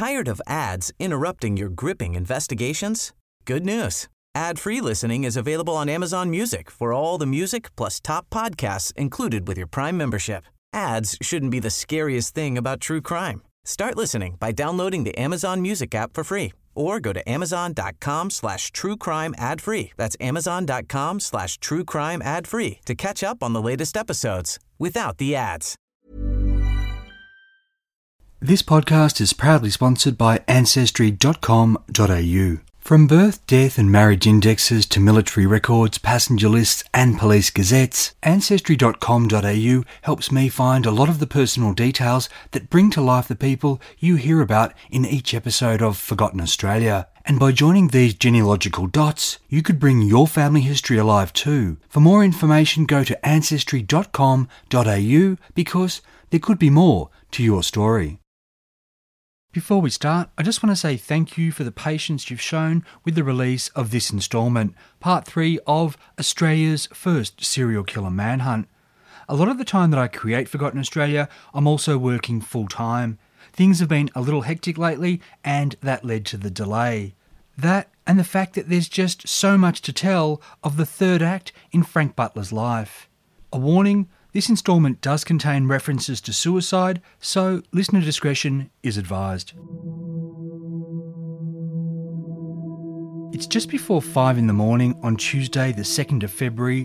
Tired of ads interrupting your gripping investigations? Good news. Ad-free listening is available on Amazon Music for all the music plus top podcasts included with your Prime membership. Ads shouldn't be the scariest thing about true crime. Start listening by downloading the Amazon Music app for free or go to amazon.com/truecrime ad-free. That's amazon.com/truecrime ad-free to catch up on the latest episodes without the ads. This podcast is proudly sponsored by Ancestry.com.au. From birth, death and marriage indexes to military records, passenger lists and police gazettes, Ancestry.com.au helps me find a lot of the personal details that bring to life the people you hear about in each episode of Forgotten Australia. And by joining these genealogical dots, you could bring your family history alive too. For more information, go to Ancestry.com.au because there could be more to your story. Before we start, I just want to say thank you for the patience you've shown with the release of this instalment, part 3 of Australia's first serial killer manhunt. A lot of the time that I create Forgotten Australia, I'm also working full-time. Things have been a little hectic lately, and that led to the delay. That and the fact that there's just so much to tell of the third act in Frank Butler's life. A warning, this instalment does contain references to suicide, so listener discretion is advised. It's just before 5 in the morning on Tuesday the 2nd of February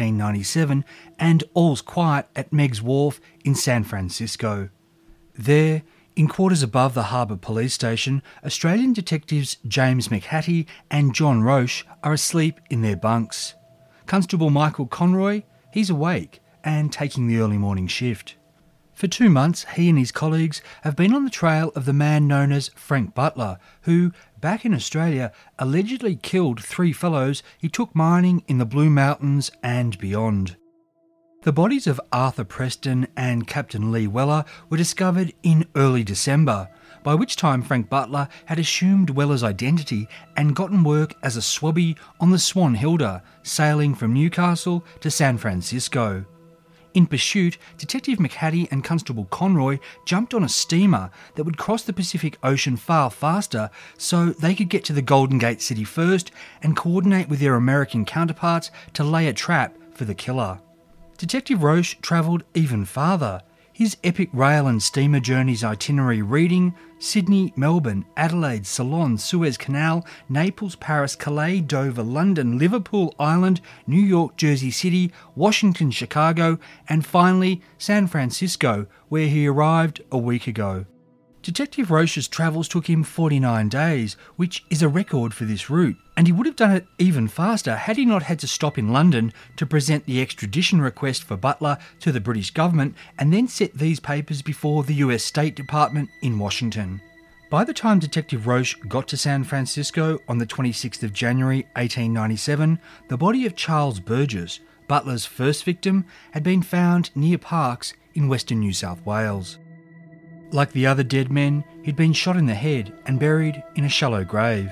1897 and all's quiet at Meigs Wharf in San Francisco. There, in quarters above the Harbour Police Station, Australian detectives James McHattie and John Roche are asleep in their bunks. Constable Michael Conroy, he's awake and taking the early morning shift. For 2 months, he and his colleagues have been on the trail of the man known as Frank Butler, who, back in Australia, allegedly killed 3 fellows he took mining in the Blue Mountains and beyond. The bodies of Arthur Preston and Captain Lee Weller were discovered in early December, by which time Frank Butler had assumed Weller's identity and gotten work as a swabby on the Swan Hilda, sailing from Newcastle to San Francisco. In pursuit, Detective McHattie and Constable Conroy jumped on a steamer that would cross the Pacific Ocean far faster so they could get to the Golden Gate City first and coordinate with their American counterparts to lay a trap for the killer. Detective Roche travelled even farther, his epic rail and steamer journeys itinerary reading Sydney, Melbourne, Adelaide, Ceylon, Suez Canal, Naples, Paris, Calais, Dover, London, Liverpool, Ireland, New York, Jersey City, Washington, Chicago, and finally San Francisco, where he arrived a week ago. Detective Roche's travels took him 49 days, which is a record for this route, and he would have done it even faster had he not had to stop in London to present the extradition request for Butler to the British government and then set these papers before the US State Department in Washington. By the time Detective Roche got to San Francisco on the 26th of January 1897, the body of Charles Burgess, Butler's first victim, had been found near Parkes in western New South Wales. Like the other dead men, he'd been shot in the head and buried in a shallow grave.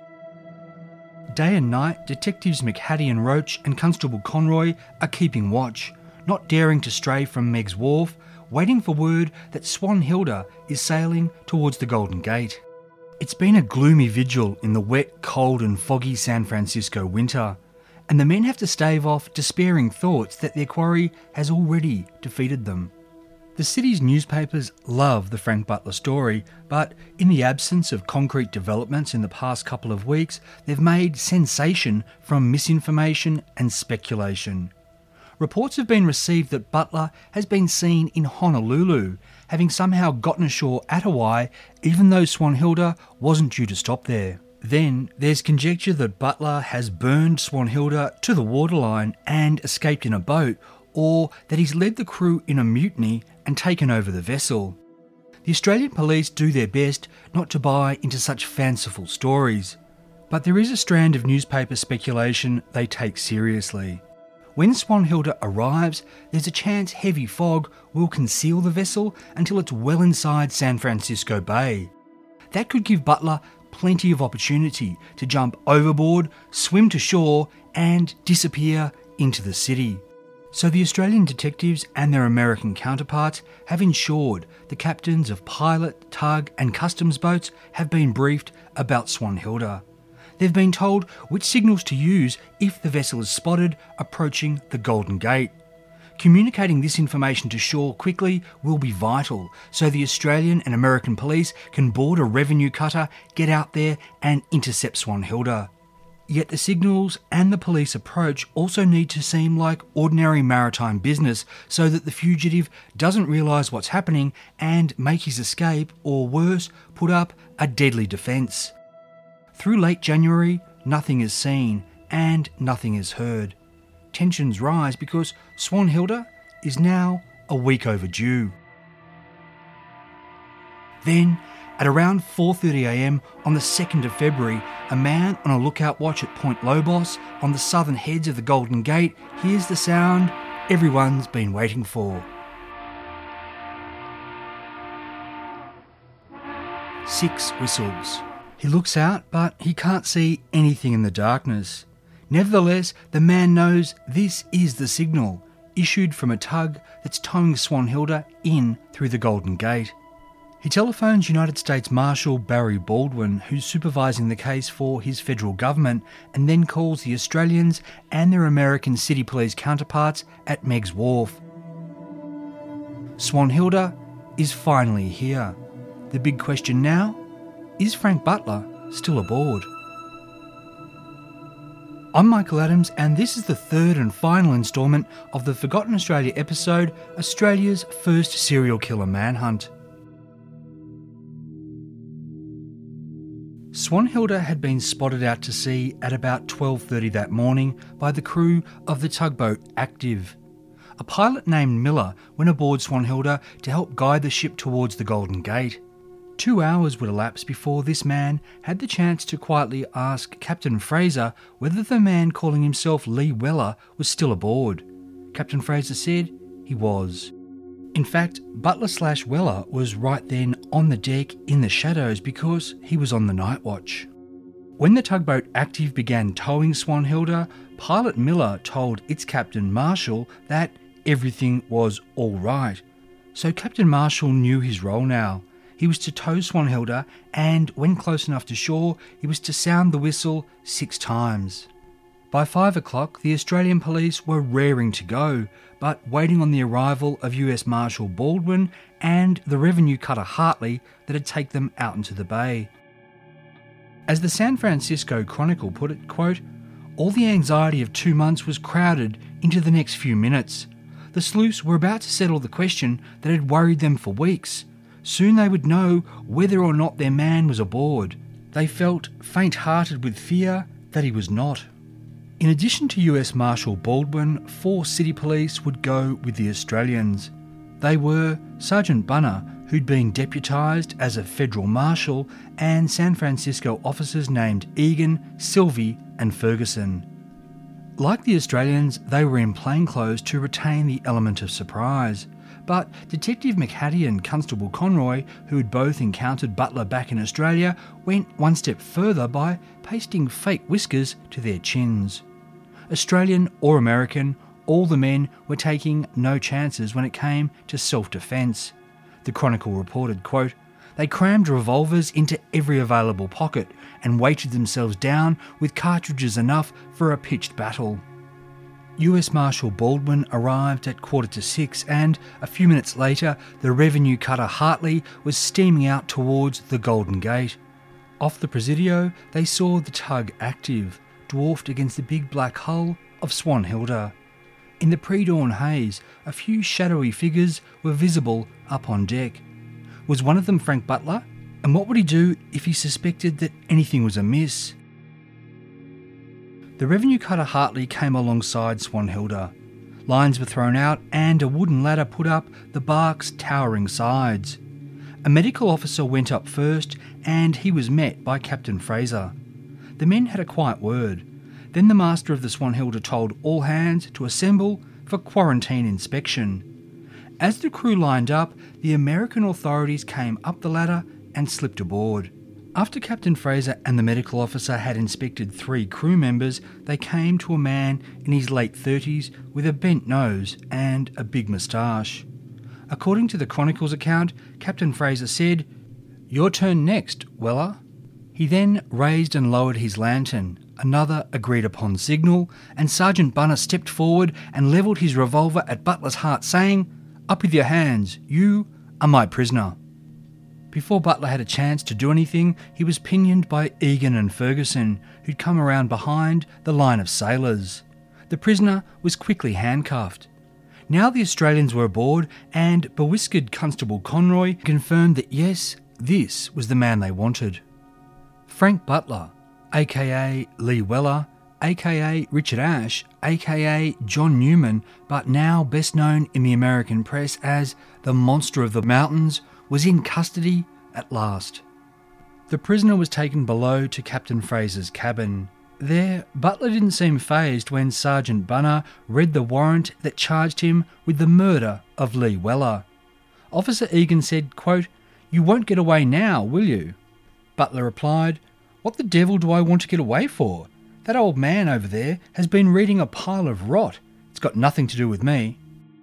Day and night, Detectives McHattie and Roche and Constable Conroy are keeping watch, not daring to stray from Meigs Wharf, waiting for word that Swan Hilda is sailing towards the Golden Gate. It's been a gloomy vigil in the wet, cold and foggy San Francisco winter, and the men have to stave off despairing thoughts that their quarry has already defeated them. The city's newspapers love the Frank Butler story, but in the absence of concrete developments in the past couple of weeks, they've made sensation from misinformation and speculation. Reports have been received that Butler has been seen in Honolulu, having somehow gotten ashore at Hawaii, even though Swan Hilda wasn't due to stop there. Then there's conjecture that Butler has burned Swan Hilda to the waterline and escaped in a boat, or that he's led the crew in a mutiny and taken over the vessel. The Australian police do their best not to buy into such fanciful stories, but there is a strand of newspaper speculation they take seriously. When Swan Hilda arrives, there's a chance heavy fog will conceal the vessel until it's well inside San Francisco Bay. That could give Butler plenty of opportunity to jump overboard, swim to shore and disappear into the city. So the Australian detectives and their American counterparts have ensured the captains of pilot, tug and customs boats have been briefed about Swanhilda. They've been told which signals to use if the vessel is spotted approaching the Golden Gate. Communicating this information to shore quickly will be vital so the Australian and American police can board a revenue cutter, get out there and intercept Swanhilda. Yet the signals and the police approach also need to seem like ordinary maritime business so that the fugitive doesn't realise what's happening and make his escape, or worse, put up a deadly defence. Through late January, nothing is seen and nothing is heard. Tensions rise because Swanhilda is now a week overdue. Then, at around 4:30am on the 2nd of February, a man on a lookout watch at Point Lobos on the southern heads of the Golden Gate hears the sound everyone's been waiting for. 6 whistles. He looks out, but he can't see anything in the darkness. Nevertheless, the man knows this is the signal, issued from a tug that's towing Swanhilda in through the Golden Gate. He telephones United States Marshal Barry Baldwin, who's supervising the case for his federal government, and then calls the Australians and their American city police counterparts at Meigs Wharf. Swanhilda is finally here. The big question now, is Frank Butler still aboard? I'm Michael Adams, and this is the third and final instalment of the Forgotten Australia episode, Australia's first serial killer manhunt. Swanhilda had been spotted out to sea at about 12:30 that morning by the crew of the tugboat Active. A pilot named Miller went aboard Swanhilda to help guide the ship towards the Golden Gate. 2 hours would elapse before this man had the chance to quietly ask Captain Fraser whether the man calling himself Lee Weller was still aboard. Captain Fraser said he was. In fact, Butler/Weller was right then on the deck in the shadows because he was on the night watch. When the tugboat Active began towing Swanhilda, pilot Miller told its captain Marshall that everything was all right. So Captain Marshall knew his role now. He was to tow Swanhilda, and when close enough to shore, he was to sound the whistle 6 times. By 5 o'clock, the Australian police were raring to go, but waiting on the arrival of US Marshal Baldwin and the revenue cutter Hartley that'd take them out into the bay. As the San Francisco Chronicle put it, quote, "All the anxiety of 2 months was crowded into the next few minutes. The sleuths were about to settle the question that had worried them for weeks. Soon they would know whether or not their man was aboard. They felt faint-hearted with fear that he was not." In addition to US Marshal Baldwin, 4 city police would go with the Australians. They were Sergeant Bunner, who'd been deputised as a federal marshal, and San Francisco officers named Egan, Sylvie and Ferguson. Like the Australians, they were in plainclothes to retain the element of surprise. But Detective McHattie and Constable Conroy, who had both encountered Butler back in Australia, went one step further by pasting fake whiskers to their chins. Australian or American, all the men were taking no chances when it came to self-defence. The Chronicle reported, quote, "They crammed revolvers into every available pocket and weighted themselves down with cartridges enough for a pitched battle." US Marshal Baldwin arrived at 5:45 and a few minutes later the revenue cutter Hartley was steaming out towards the Golden Gate. Off the Presidio they saw the tug Active, dwarfed against the big black hull of Swanhilda. In the pre-dawn haze, a few shadowy figures were visible up on deck. Was one of them Frank Butler? And what would he do if he suspected that anything was amiss? The revenue cutter Hartley came alongside Swanhilda. Lines were thrown out and a wooden ladder put up the barque's towering sides. A medical officer went up first and he was met by Captain Fraser. The men had a quiet word. Then the master of the Swanhilda told all hands to assemble for quarantine inspection. As the crew lined up, the American authorities came up the ladder and slipped aboard. After Captain Fraser and the medical officer had inspected 3 crew members, they came to a man in his late 30s with a bent nose and a big moustache. According to the Chronicle's account, Captain Fraser said, "Your turn next, Weller." He then raised and lowered his lantern, another agreed upon signal, and Sergeant Bunner stepped forward and levelled his revolver at Butler's heart, saying, "Up with your hands, you are my prisoner." Before Butler had a chance to do anything, he was pinioned by Egan and Ferguson, who'd come around behind the line of sailors. The prisoner was quickly handcuffed. Now the Australians were aboard, and bewhiskered Constable Conroy confirmed that yes, this was the man they wanted. Frank Butler, aka Lee Weller, aka Richard Ashe, aka John Newman, but now best known in the American press as the Monster of the Mountains, was in custody at last. The prisoner was taken below to Captain Fraser's cabin. There, Butler didn't seem fazed when Sergeant Bunner read the warrant that charged him with the murder of Lee Weller. Officer Egan said, quote, "You won't get away now, will you?" Butler replied, "What the devil do I want to get away for? That old man over there has been reading a pile of rot. It's got nothing to do with me."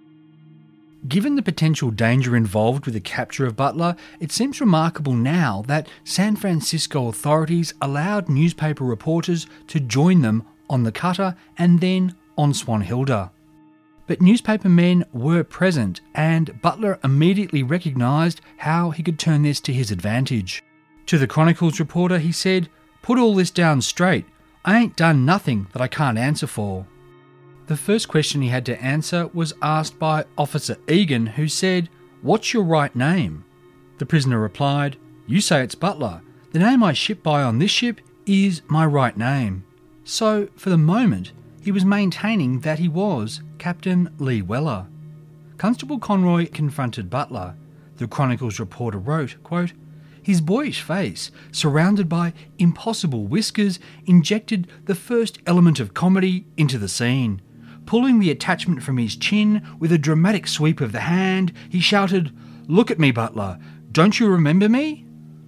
Given the potential danger involved with the capture of Butler, it seems remarkable now that San Francisco authorities allowed newspaper reporters to join them on the cutter and then on Swanhilda. But newspaper men were present, and Butler immediately recognised how he could turn this to his advantage. To the Chronicle's reporter, he said, "Put all this down straight. I ain't done nothing that I can't answer for." The first question he had to answer was asked by Officer Egan, who said, "What's your right name?" The prisoner replied, "You say it's Butler. The name I ship by on this ship is my right name." So, for the moment, he was maintaining that he was Captain Lee Weller. Constable Conroy confronted Butler. The Chronicle's reporter wrote, quote, "His boyish face, surrounded by impossible whiskers, injected the first element of comedy into the scene. Pulling the attachment from his chin with a dramatic sweep of the hand, he shouted, 'Look at me, Butler. Don't you remember me?'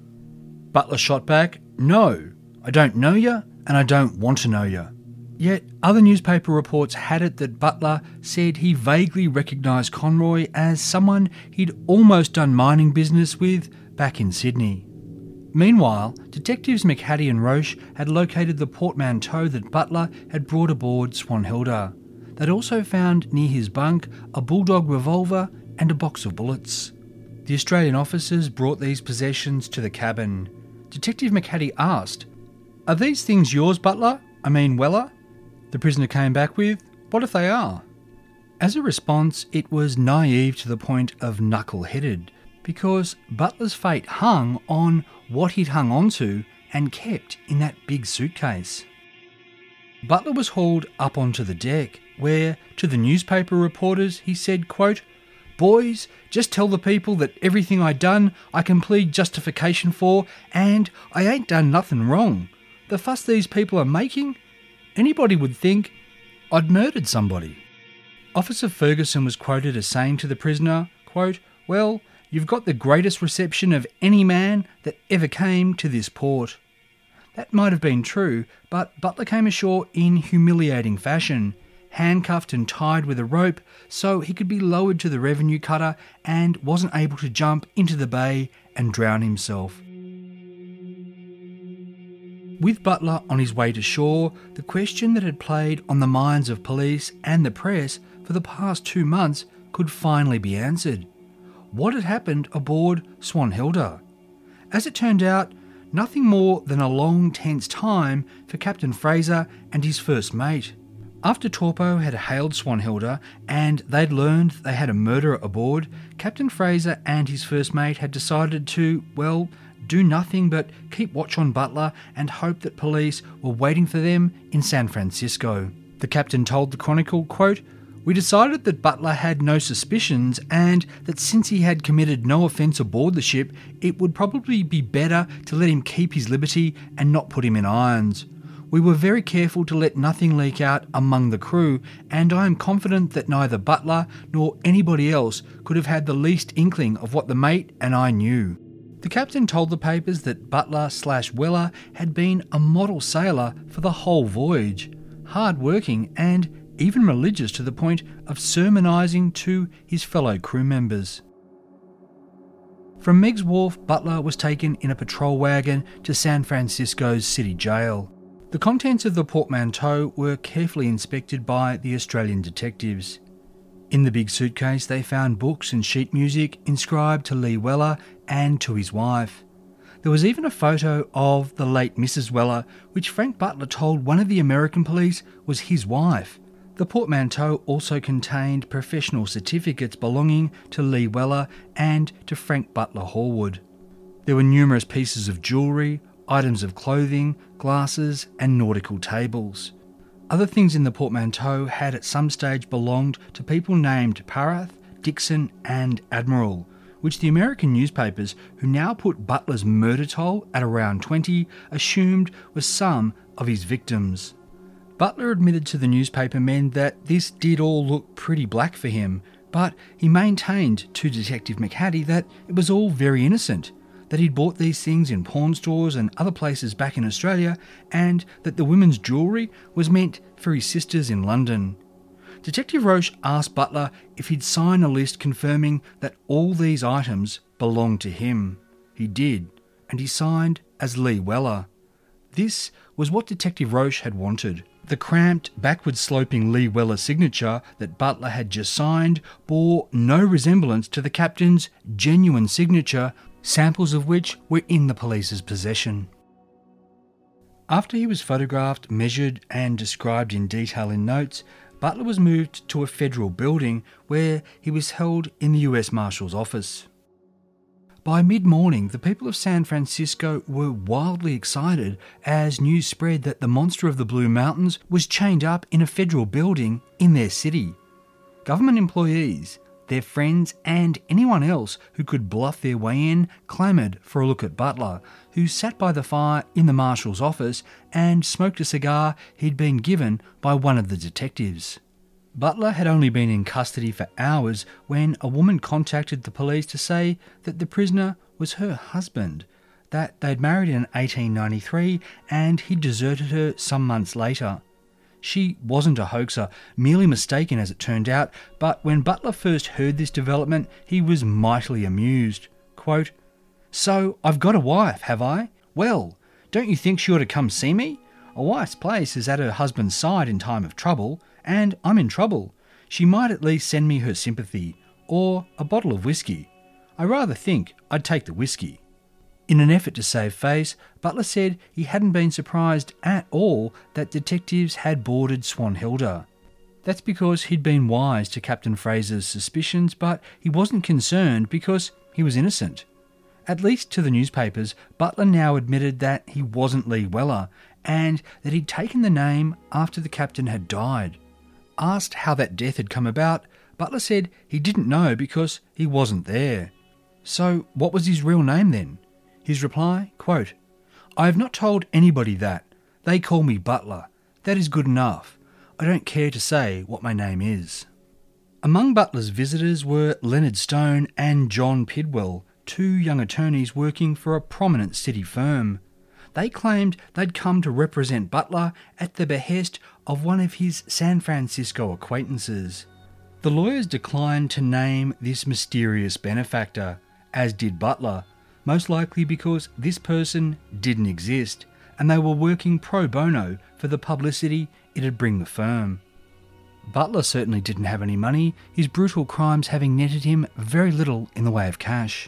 Butler shot back, 'No, I don't know you, and I don't want to know you.' Yet other newspaper reports had it that Butler said he vaguely recognised Conroy as someone he'd almost done mining business with back in Sydney. Meanwhile, detectives McHattie and Roche had located the portmanteau that Butler had brought aboard Swanhilda. They'd also found near his bunk a bulldog revolver and a box of bullets. The Australian officers brought these possessions to the cabin. Detective McHattie asked, "Are these things yours, Butler? I mean Weller?" The prisoner came back with, "What if they are?" As a response, it was naive to the point of knuckle-headed, because Butler's fate hung on what he'd hung onto and kept in that big suitcase. Butler was hauled up onto the deck, where, to the newspaper reporters, he said, quote, "Boys, just tell the people that everything I done I can plead justification for, and I ain't done nothing wrong. The fuss these people are making, anybody would think I'd murdered somebody." Officer Ferguson was quoted as saying to the prisoner, quote, "Well, you've got the greatest reception of any man that ever came to this port." That might have been true, but Butler came ashore in humiliating fashion, handcuffed and tied with a rope so he could be lowered to the revenue cutter and wasn't able to jump into the bay and drown himself. With Butler on his way to shore, the question that had played on the minds of police and the press for the past 2 months could finally be answered. What had happened aboard Swanhilda? As it turned out, nothing more than a long, tense time for Captain Fraser and his first mate. After Torpo had hailed Swanhilda and they'd learned they had a murderer aboard, Captain Fraser and his first mate had decided to, well, do nothing but keep watch on Butler and hope that police were waiting for them in San Francisco. The captain told the Chronicle, quote, "We decided that Butler had no suspicions and that since he had committed no offence aboard the ship, it would probably be better to let him keep his liberty and not put him in irons. We were very careful to let nothing leak out among the crew, and I am confident that neither Butler nor anybody else could have had the least inkling of what the mate and I knew." The captain told the papers that Butler/Weller had been a model sailor for the whole voyage, hard-working and even religious to the point of sermonising to his fellow crew members. From Meigs Wharf, Butler was taken in a patrol wagon to San Francisco's city jail. The contents of the portmanteau were carefully inspected by the Australian detectives. In the big suitcase they found books and sheet music inscribed to Lee Weller and to his wife. There was even a photo of the late Mrs. Weller, which Frank Butler told one of the American police was his wife. The portmanteau also contained professional certificates belonging to Lee Weller and to Frank Butler Horwood. There were numerous pieces of jewellery, items of clothing, glasses and nautical tables. Other things in the portmanteau had at some stage belonged to people named Parath, Dixon and Admiral, which the American newspapers, who now put Butler's murder toll at around 20, assumed was some of his victims. Butler admitted to the newspaper men that this did all look pretty black for him, but he maintained to Detective McHattie that it was all very innocent, that he'd bought these things in pawn stores and other places back in Australia, and that the women's jewellery was meant for his sisters in London. Detective Roche asked Butler if he'd sign a list confirming that all these items belonged to him. He did, and he signed as Lee Weller. This was what Detective Roche had wanted. The cramped, backward-sloping Lee Weller signature that Butler had just signed bore no resemblance to the captain's genuine signature, samples of which were in the police's possession. After he was photographed, measured and described in detail in notes, Butler was moved to a federal building where he was held in the US Marshal's office. By mid-morning, the people of San Francisco were wildly excited as news spread that the monster of the Blue Mountains was chained up in a federal building in their city. Government employees, their friends and anyone else who could bluff their way in clamoured for a look at Butler, who sat by the fire in the Marshal's office and smoked a cigar he'd been given by one of the detectives. Butler had only been in custody for hours when a woman contacted the police to say that the prisoner was her husband, that they'd married in 1893 and he'd deserted her some months later. She wasn't a hoaxer, merely mistaken as it turned out, but when Butler first heard this development, he was mightily amused. Quote, "So I've got a wife, have I? Well, don't you think she ought to come see me? A wife's place is at her husband's side in time of trouble, and I'm in trouble. She might at least send me her sympathy, or a bottle of whiskey. I rather think I'd take the whiskey." In an effort to save face, Butler said he hadn't been surprised at all that detectives had boarded Swanhilda. That's because he'd been wise to Captain Fraser's suspicions, but he wasn't concerned because he was innocent. At least to the newspapers, Butler now admitted that he wasn't Lee Weller, and that he'd taken the name after the captain had died. Asked how that death had come about, Butler said he didn't know because he wasn't there. So what was his real name then? His reply, quote, "I have not told anybody that. They call me Butler. That is good enough. I don't care to say what my name is." Among Butler's visitors were Leonard Stone and John Pidwell, two young attorneys working for a prominent city firm. They claimed they'd come to represent Butler at the behest of one of his San Francisco acquaintances. The lawyers declined to name this mysterious benefactor, as did Butler, most likely because this person didn't exist and they were working pro bono for the publicity it'd bring the firm. Butler certainly didn't have any money, his brutal crimes having netted him very little in the way of cash.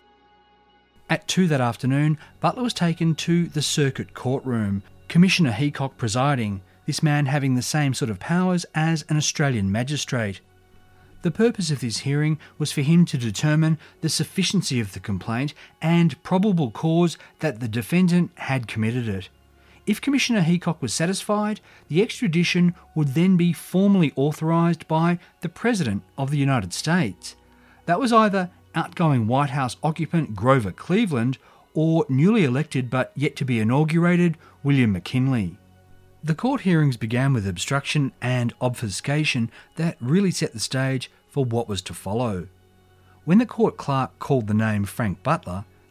At 2 that afternoon, Butler was taken to the circuit courtroom, Commissioner Heacock presiding, this man having the same sort of powers as an Australian magistrate. The purpose of this hearing was for him to determine the sufficiency of the complaint and probable cause that the defendant had committed it. If Commissioner Heacock was satisfied, the extradition would then be formally authorised by the President of the United States. That was either outgoing White House occupant Grover Cleveland or newly elected but yet to be inaugurated William McKinley. The court hearings began with obstruction and obfuscation that really set the stage for what was to follow. When the court clerk called the name Frank Butler,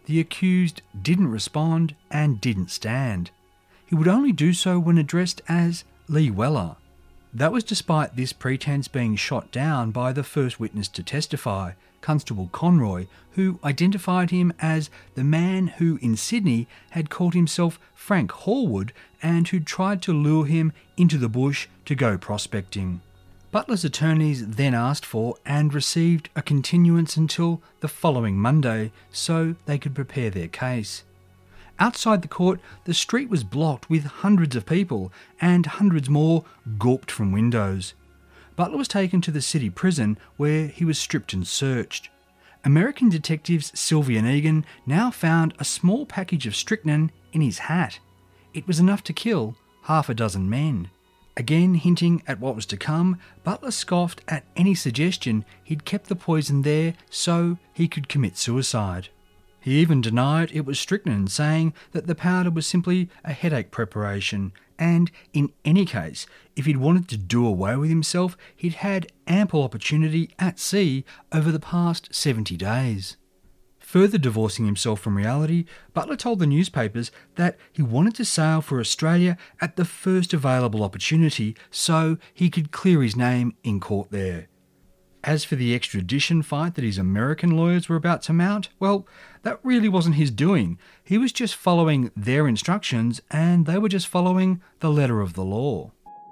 the accused didn't respond and didn't stand. He would only do so when addressed as Lee Weller. That was despite this pretense being shot down by the first witness to testify, Constable Conroy, who identified him as the man who in Sydney had called himself Frank Hallwood and who tried to lure him into the bush to go prospecting. Butler's attorneys then asked for and received a continuance until the following Monday so they could prepare their case. Outside the court, the street was blocked with hundreds of people and hundreds more gawped from windows. Butler was taken to the city prison where he was stripped and searched. American detectives Sylvie and Egan now found a small package of strychnine in his hat. It was enough to kill half a dozen men. Again hinting at what was to come, Butler scoffed at any suggestion he'd kept the poison there so he could commit suicide. He even denied it was strychnine, saying that the powder was simply a headache preparation, and in any case, if he'd wanted to do away with himself, he'd had ample opportunity at sea over the past 70 days. Further divorcing himself from reality, Butler told the newspapers that he wanted to sail for Australia at the first available opportunity so he could clear his name in court there. As for the extradition fight that his American lawyers were about to mount, well, that really wasn't his doing. He was just following their instructions and they were just following the letter of the law.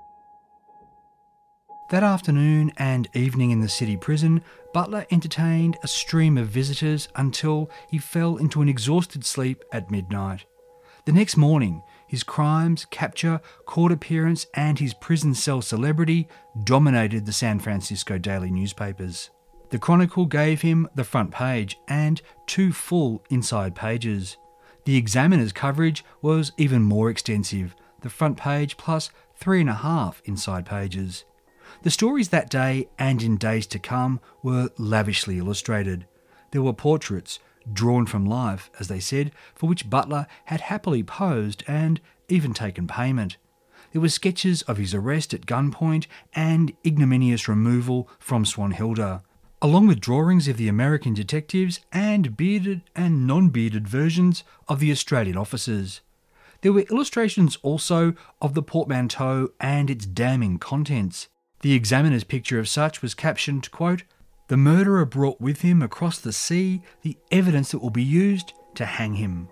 That afternoon and evening in the city prison, Butler entertained a stream of visitors until he fell into an exhausted sleep at midnight. The next morning, his crimes, capture, court appearance and his prison cell celebrity dominated the San Francisco daily newspapers. The Chronicle gave him the front page and 2 full inside pages. The Examiner's coverage was even more extensive, the front page plus 3.5 inside pages. The stories that day and in days to come were lavishly illustrated. There were portraits, drawn from life, as they said, for which Butler had happily posed and even taken payment. There were sketches of his arrest at gunpoint and ignominious removal from Swanhilda, along with drawings of the American detectives and bearded and non-bearded versions of the Australian officers. There were illustrations also of the portmanteau and its damning contents. The Examiner's picture of such was captioned, quote, "The murderer brought with him across the sea the evidence that will be used to hang him."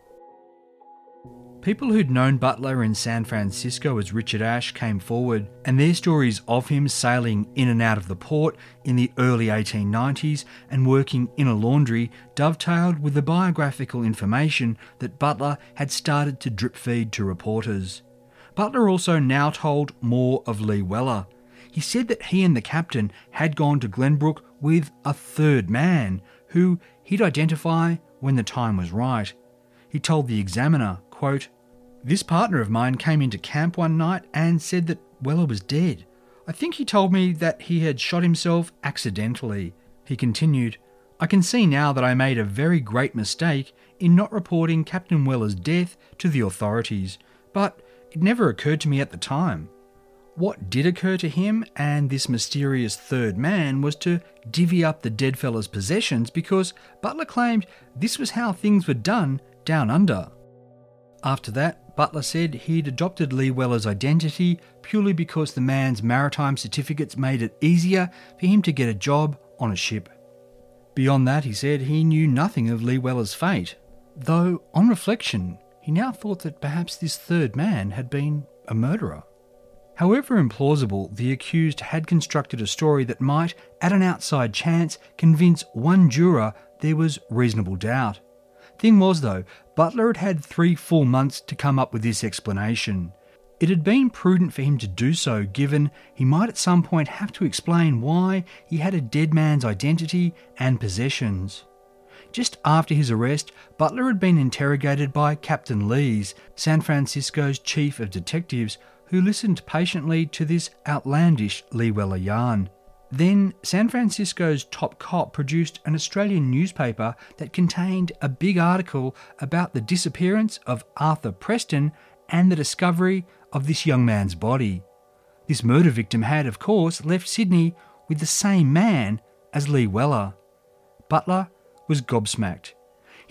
People who'd known Butler in San Francisco as Richard Ashe came forward, and their stories of him sailing in and out of the port in the early 1890s and working in a laundry dovetailed with the biographical information that Butler had started to drip feed to reporters. Butler also now told more of Lee Weller. He said that he and the captain had gone to Glenbrook with a third man, who he'd identify when the time was right. He told the Examiner, quote, "This partner of mine came into camp one night and said that Weller was dead. I think he told me that he had shot himself accidentally." He continued, "I can see now that I made a very great mistake in not reporting Captain Weller's death to the authorities, but it never occurred to me at the time." What did occur to him and this mysterious third man was to divvy up the dead fella's possessions because Butler claimed this was how things were done down under. After that, Butler said he'd adopted Lee Weller's identity purely because the man's maritime certificates made it easier for him to get a job on a ship. Beyond that, he said he knew nothing of Lee Weller's fate, though on reflection, he now thought that perhaps this third man had been a murderer. However implausible, the accused had constructed a story that might, at an outside chance, convince one juror there was reasonable doubt. Thing was though, Butler had had 3 full months to come up with this explanation. It had been prudent for him to do so, given he might at some point have to explain why he had a dead man's identity and possessions. Just after his arrest, Butler had been interrogated by Captain Lees, San Francisco's chief of detectives, who listened patiently to this outlandish Lee Weller yarn. Then San Francisco's top cop produced an Australian newspaper that contained a big article about the disappearance of Arthur Preston and the discovery of this young man's body. This murder victim had, of course, left Sydney with the same man as Lee Weller. Butler was gobsmacked.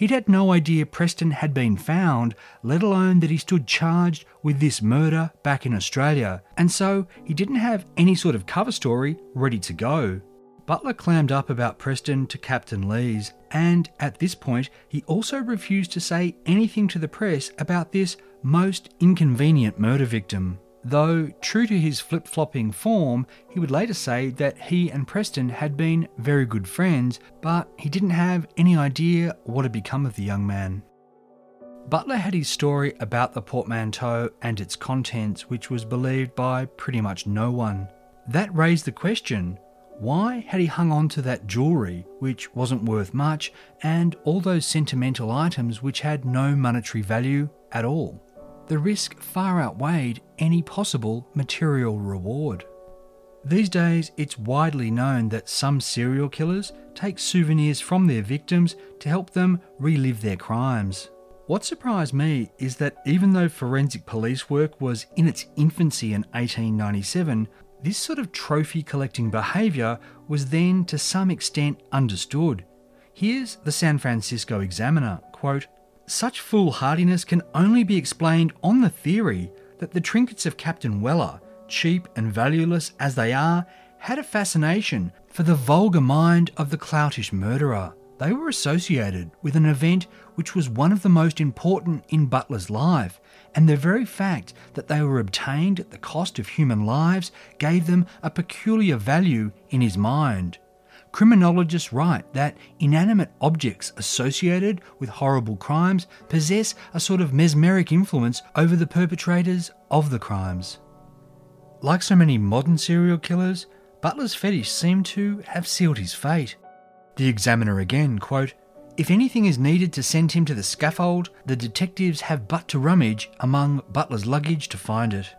He'd had no idea Preston had been found, let alone that he stood charged with this murder back in Australia, and so he didn't have any sort of cover story ready to go. Butler clammed up about Preston to Captain Lees, and at this point he also refused to say anything to the press about this most inconvenient murder victim. Though, true to his flip-flopping form, he would later say that he and Preston had been very good friends, but he didn't have any idea what had become of the young man. Butler had his story about the portmanteau and its contents, which was believed by pretty much no one. That raised the question, why had he hung on to that jewellery, which wasn't worth much, and all those sentimental items which had no monetary value at all? The risk far outweighed any possible material reward. These days, it's widely known that some serial killers take souvenirs from their victims to help them relive their crimes. What surprised me is that even though forensic police work was in its infancy in 1897, this sort of trophy collecting behaviour was then to some extent understood. Here's the San Francisco Examiner, quote, "Such foolhardiness can only be explained on the theory that the trinkets of Captain Weller, cheap and valueless as they are, had a fascination for the vulgar mind of the cloutish murderer. They were associated with an event which was one of the most important in Butler's life, and the very fact that they were obtained at the cost of human lives gave them a peculiar value in his mind. Criminologists write that inanimate objects associated with horrible crimes possess a sort of mesmeric influence over the perpetrators of the crimes." Like so many modern serial killers, Butler's fetish seemed to have sealed his fate. The Examiner again, quote, "If anything is needed to send him to the scaffold, the detectives have but to rummage among Butler's luggage to find it."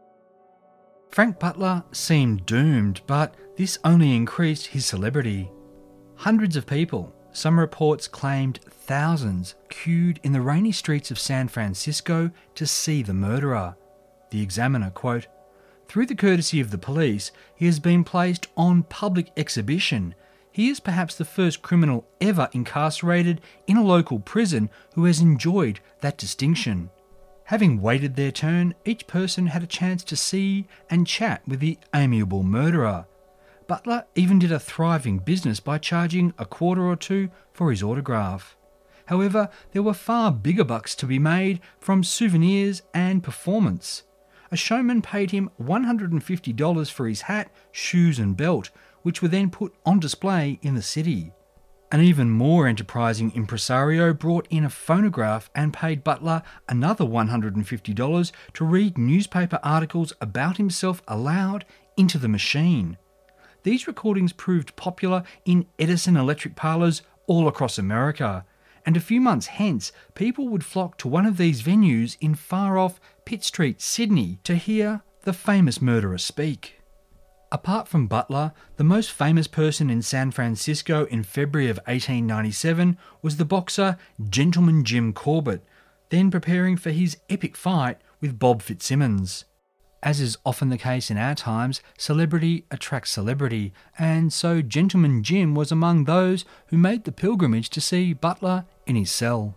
Frank Butler seemed doomed, but this only increased his celebrity. Hundreds of people, some reports claimed thousands, queued in the rainy streets of San Francisco to see the murderer. The Examiner, quote, "Through the courtesy of the police, he has been placed on public exhibition. He is perhaps the first criminal ever incarcerated in a local prison who has enjoyed that distinction." Having waited their turn, each person had a chance to see and chat with the amiable murderer. Butler even did a thriving business by charging a quarter or two for his autograph. However, there were far bigger bucks to be made from souvenirs and performance. A showman paid him $150 for his hat, shoes and belt, which were then put on display in the city. An even more enterprising impresario brought in a phonograph and paid Butler another $150 to read newspaper articles about himself aloud into the machine. These recordings proved popular in Edison electric parlours all across America, and a few months hence, people would flock to one of these venues in far-off Pitt Street, Sydney, to hear the famous murderer speak. Apart from Butler, the most famous person in San Francisco in February of 1897 was the boxer Gentleman Jim Corbett, then preparing for his epic fight with Bob Fitzsimmons. As is often the case in our times, celebrity attracts celebrity, and so Gentleman Jim was among those who made the pilgrimage to see Butler in his cell.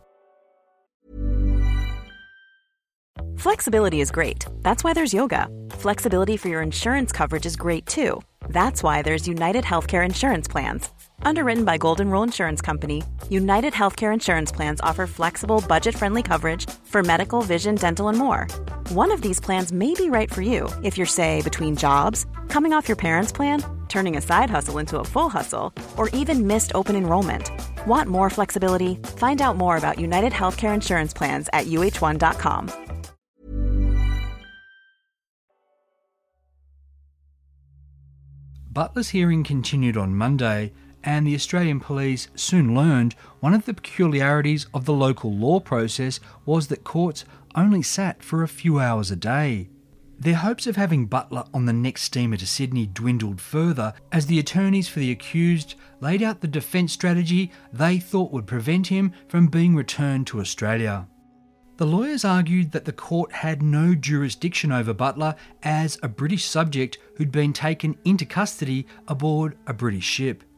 Flexibility is great. That's why there's yoga. Flexibility for your insurance coverage is great too. That's why there's United Healthcare Insurance Plans. Underwritten by Golden Rule Insurance Company, United Healthcare Insurance Plans offer flexible, budget-friendly coverage for medical, vision, dental, and more. One of these plans may be right for you if you're, say, between jobs, coming off your parents' plan, turning a side hustle into a full hustle, or even missed open enrollment. Want more flexibility? Find out more about United Healthcare Insurance Plans at uh1.com. Butler's hearing continued on Monday, and the Australian police soon learned one of the peculiarities of the local law process was that courts only sat for a few hours a day. Their hopes of having Butler on the next steamer to Sydney dwindled further as the attorneys for the accused laid out the defence strategy they thought would prevent him from being returned to Australia. The lawyers argued that the court had no jurisdiction over Butler as a British subject who'd been taken into custody aboard a British ship.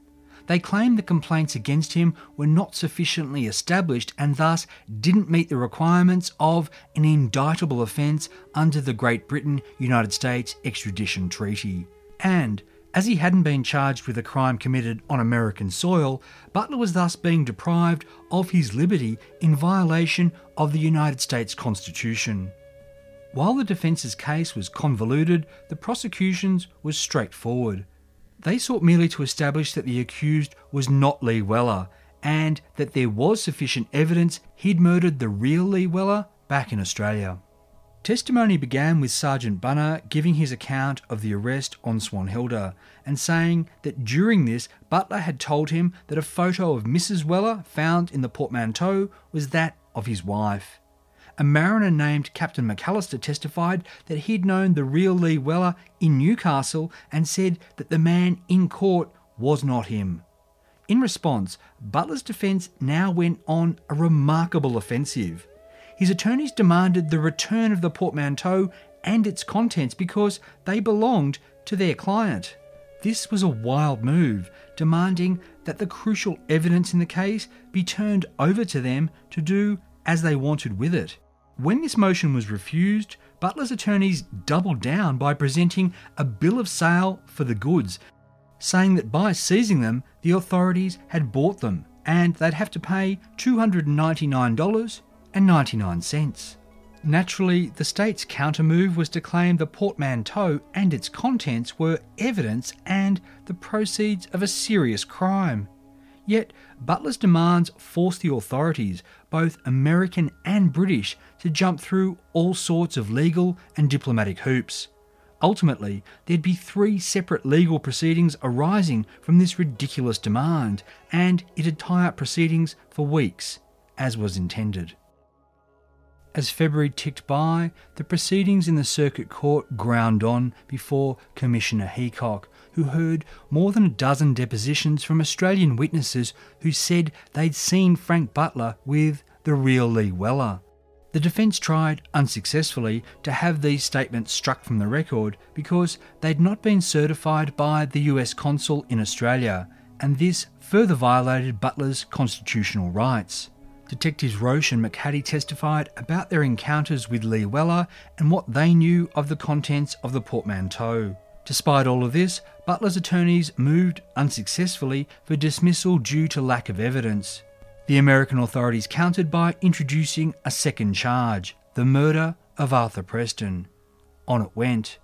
They claimed the complaints against him were not sufficiently established and thus didn't meet the requirements of an indictable offence under the Great Britain-United States extradition treaty. And as he hadn't been charged with a crime committed on American soil, Butler was thus being deprived of his liberty in violation of the United States Constitution. While the defence's case was convoluted, the prosecution's was straightforward. They sought merely to establish that the accused was not Lee Weller and that there was sufficient evidence he'd murdered the real Lee Weller back in Australia. Testimony began with Sergeant Bunner giving his account of the arrest on Swanhilda and saying that during this, Butler had told him that a photo of Mrs. Weller found in the portmanteau was that of his wife. A mariner named Captain McAllister testified that he'd known the real Lee Weller in Newcastle and said that the man in court was not him. In response, Butler's defence now went on a remarkable offensive. His attorneys demanded the return of the portmanteau and its contents because they belonged to their client. This was a wild move, demanding that the crucial evidence in the case be turned over to them to do as they wanted with it. When this motion was refused, Butler's attorneys doubled down by presenting a bill of sale for the goods, saying that by seizing them, the authorities had bought them and they'd have to pay $299.99. Naturally, the state's countermove was to claim the portmanteau and its contents were evidence and the proceeds of a serious crime. Yet, Butler's demands forced the authorities, both American and British, to jump through all sorts of legal and diplomatic hoops. Ultimately, there'd be 3 separate legal proceedings arising from this ridiculous demand, and it'd tie up proceedings for weeks, as was intended. As February ticked by, the proceedings in the Circuit Court ground on before Commissioner Heacock, who heard more than a dozen depositions from Australian witnesses who said they'd seen Frank Butler with the real Lee Weller. The defence tried, unsuccessfully, to have these statements struck from the record because they'd not been certified by the US consul in Australia, and this further violated Butler's constitutional rights. Detectives Roche and McHattie testified about their encounters with Lee Weller and what they knew of the contents of the portmanteau. Despite all of this, Butler's attorneys moved unsuccessfully for dismissal due to lack of evidence. The American authorities countered by introducing a second charge, the murder of Arthur Preston. On it went.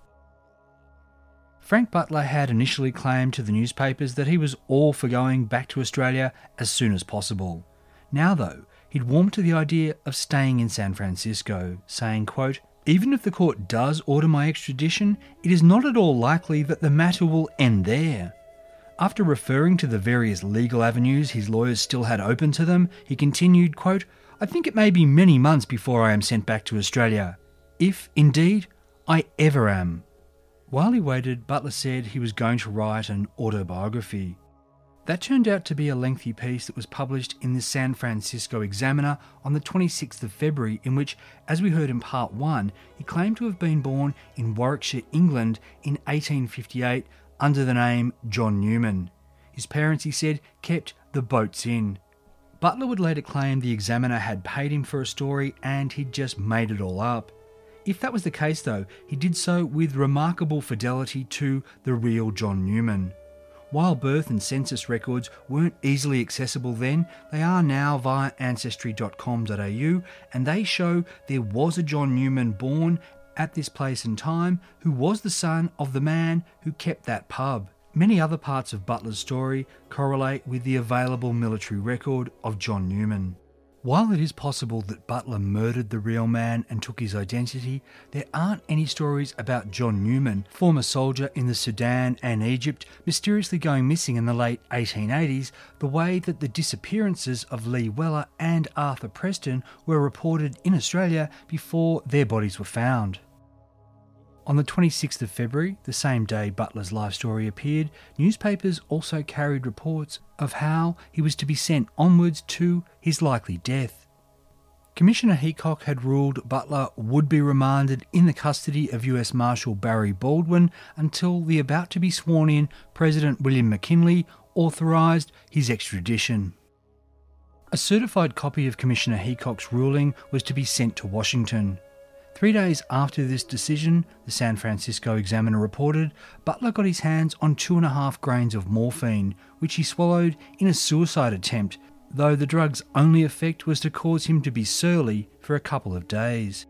Frank Butler had initially claimed to the newspapers that he was all for going back to Australia as soon as possible. Now though, he'd warmed to the idea of staying in San Francisco, saying, quote, "Even if the court does order my extradition, it is not at all likely that the matter will end there." After referring to the various legal avenues his lawyers still had open to them, he continued, quote, "I think it may be many months before I am sent back to Australia, if, indeed, I ever am." While he waited, Butler said he was going to write an autobiography. That turned out to be a lengthy piece that was published in the San Francisco Examiner on the 26th of February, in which, as we heard in part 1, he claimed to have been born in Warwickshire, England in 1858 under the name John Newman. His parents, he said, kept the Boats Inn. Butler would later claim the Examiner had paid him for a story and he'd just made it all up. If that was the case though, he did so with remarkable fidelity to the real John Newman. While birth and census records weren't easily accessible then, they are now via ancestry.com.au, and they show there was a John Newman born at this place and time who was the son of the man who kept that pub. Many other parts of Butler's story correlate with the available military record of John Newman. While it is possible that Butler murdered the real man and took his identity, there aren't any stories about John Newman, former soldier in the Sudan and Egypt, mysteriously going missing in the late 1880s, the way that the disappearances of Lee Weller and Arthur Preston were reported in Australia before their bodies were found. On the 26th of February, the same day Butler's life story appeared, newspapers also carried reports of how he was to be sent onwards to his likely death. Commissioner Heacock had ruled Butler would be remanded in the custody of US Marshal Barry Baldwin until the about-to-be sworn-in President William McKinley authorised his extradition. A certified copy of Commissioner Heacock's ruling was to be sent to Washington. 3 days after this decision, the San Francisco Examiner reported, Butler got his hands on 2.5 grains of morphine, which he swallowed in a suicide attempt, though the drug's only effect was to cause him to be surly for a couple of days.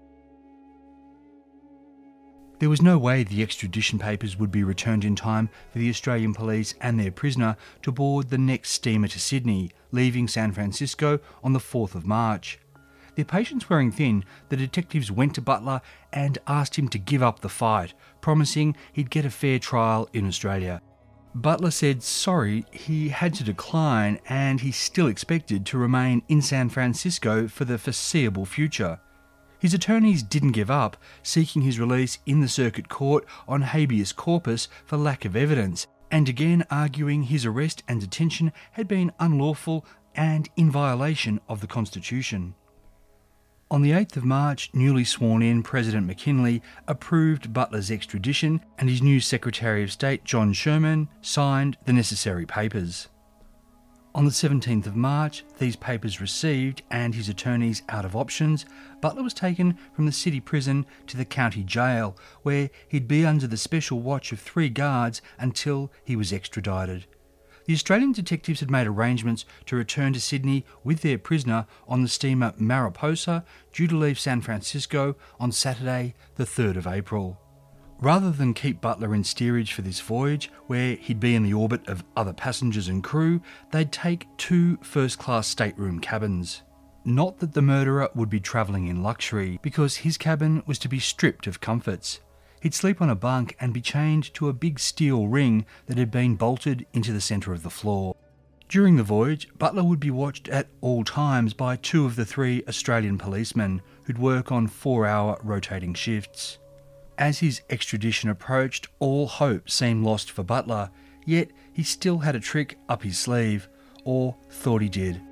There was no way the extradition papers would be returned in time for the Australian police and their prisoner to board the next steamer to Sydney, leaving San Francisco on the 4th of March. Their patience wearing thin, the detectives went to Butler and asked him to give up the fight, promising he'd get a fair trial in Australia. Butler said sorry, he had to decline and he still expected to remain in San Francisco for the foreseeable future. His attorneys didn't give up, seeking his release in the circuit court on habeas corpus for lack of evidence, and again arguing his arrest and detention had been unlawful and in violation of the Constitution. On the 8th of March, newly sworn-in President McKinley approved Butler's extradition and his new Secretary of State, John Sherman, signed the necessary papers. On the 17th of March, these papers received and his attorneys out of options, Butler was taken from the city prison to the county jail, where he'd be under the special watch of 3 guards until he was extradited. The Australian detectives had made arrangements to return to Sydney with their prisoner on the steamer Mariposa, due to leave San Francisco on Saturday, the 3rd of April. Rather than keep Butler in steerage for this voyage, where he'd be in the orbit of other passengers and crew, they'd take 2 first-class stateroom cabins. Not that the murderer would be travelling in luxury, because his cabin was to be stripped of comforts. He'd sleep on a bunk and be chained to a big steel ring that had been bolted into the centre of the floor. During the voyage, Butler would be watched at all times by 2 of the 3 Australian policemen who'd work on 4-hour rotating shifts. As his extradition approached, all hope seemed lost for Butler, yet he still had a trick up his sleeve, or thought he did.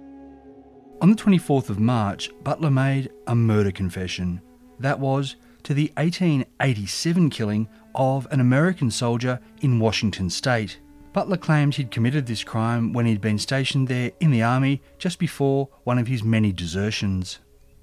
On the 24th of March, Butler made a murder confession. That was to the 1887 killing of an American soldier in Washington state. Butler claimed he'd committed this crime when he'd been stationed there in the army just before one of his many desertions.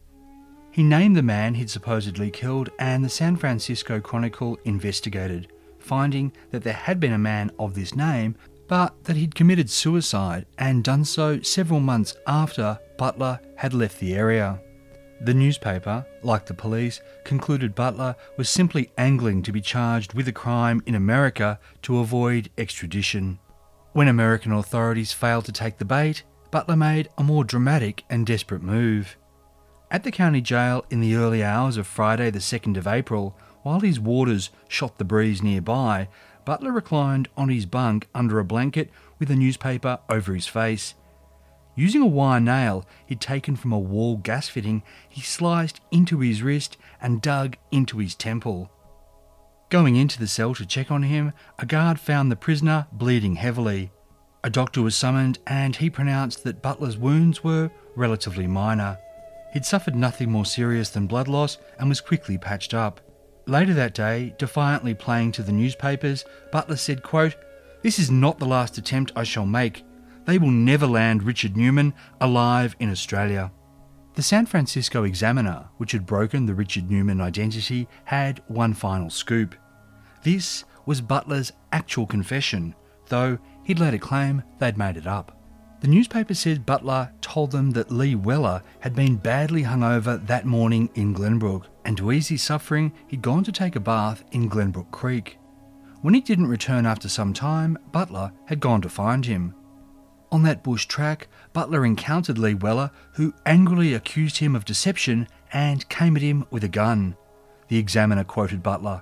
He named the man he'd supposedly killed, and the San Francisco Chronicle investigated, finding that there had been a man of this name, but that he'd committed suicide and done so several months after Butler had left the area. The newspaper, like the police, concluded Butler was simply angling to be charged with a crime in America to avoid extradition. When American authorities failed to take the bait, Butler made a more dramatic and desperate move. At the county jail in the early hours of Friday the 2nd of April, while his warders shot the breeze nearby, Butler reclined on his bunk under a blanket with a newspaper over his face. Using a wire nail he'd taken from a wall gas fitting, he sliced into his wrist and dug into his temple. Going into the cell to check on him, a guard found the prisoner bleeding heavily. A doctor was summoned and he pronounced that Butler's wounds were relatively minor. He'd suffered nothing more serious than blood loss and was quickly patched up. Later that day, defiantly playing to the newspapers, Butler said, quote, "This is not the last attempt I shall make. They will never land Richard Newman alive in Australia." The San Francisco Examiner, which had broken the Richard Newman identity, had one final scoop. This was Butler's actual confession, though he'd later claim they'd made it up. The newspaper said Butler told them that Lee Weller had been badly hungover that morning in Glenbrook, and to ease his suffering, he'd gone to take a bath in Glenbrook Creek. When he didn't return after some time, Butler had gone to find him. On that bush track, Butler encountered Lee Weller, who angrily accused him of deception and came at him with a gun. The Examiner quoted Butler.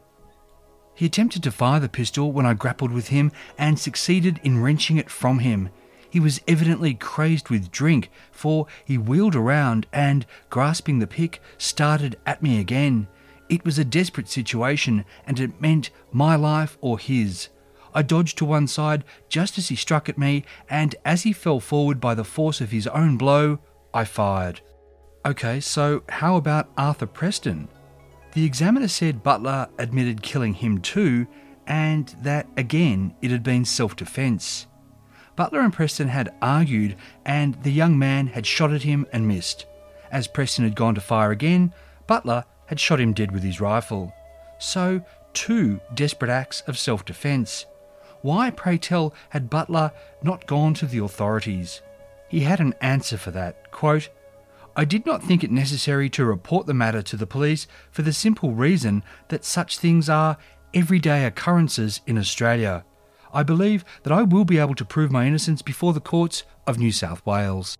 "He attempted to fire the pistol when I grappled with him and succeeded in wrenching it from him. He was evidently crazed with drink, for he wheeled around and, grasping the pick, started at me again. It was a desperate situation and it meant my life or his. I dodged to one side just as he struck at me, and as he fell forward by the force of his own blow, I fired." Okay, so how about Arthur Preston? The Examiner said Butler admitted killing him too, and that, again, it had been self-defence. Butler and Preston had argued, and the young man had shot at him and missed. As Preston had gone to fire again, Butler had shot him dead with his rifle. So, 2 desperate acts of self-defence. Why, pray tell, had Butler not gone to the authorities? He had an answer for that. Quote, "I did not think it necessary to report the matter to the police for the simple reason that such things are everyday occurrences in Australia. I believe that I will be able to prove my innocence before the courts of New South Wales."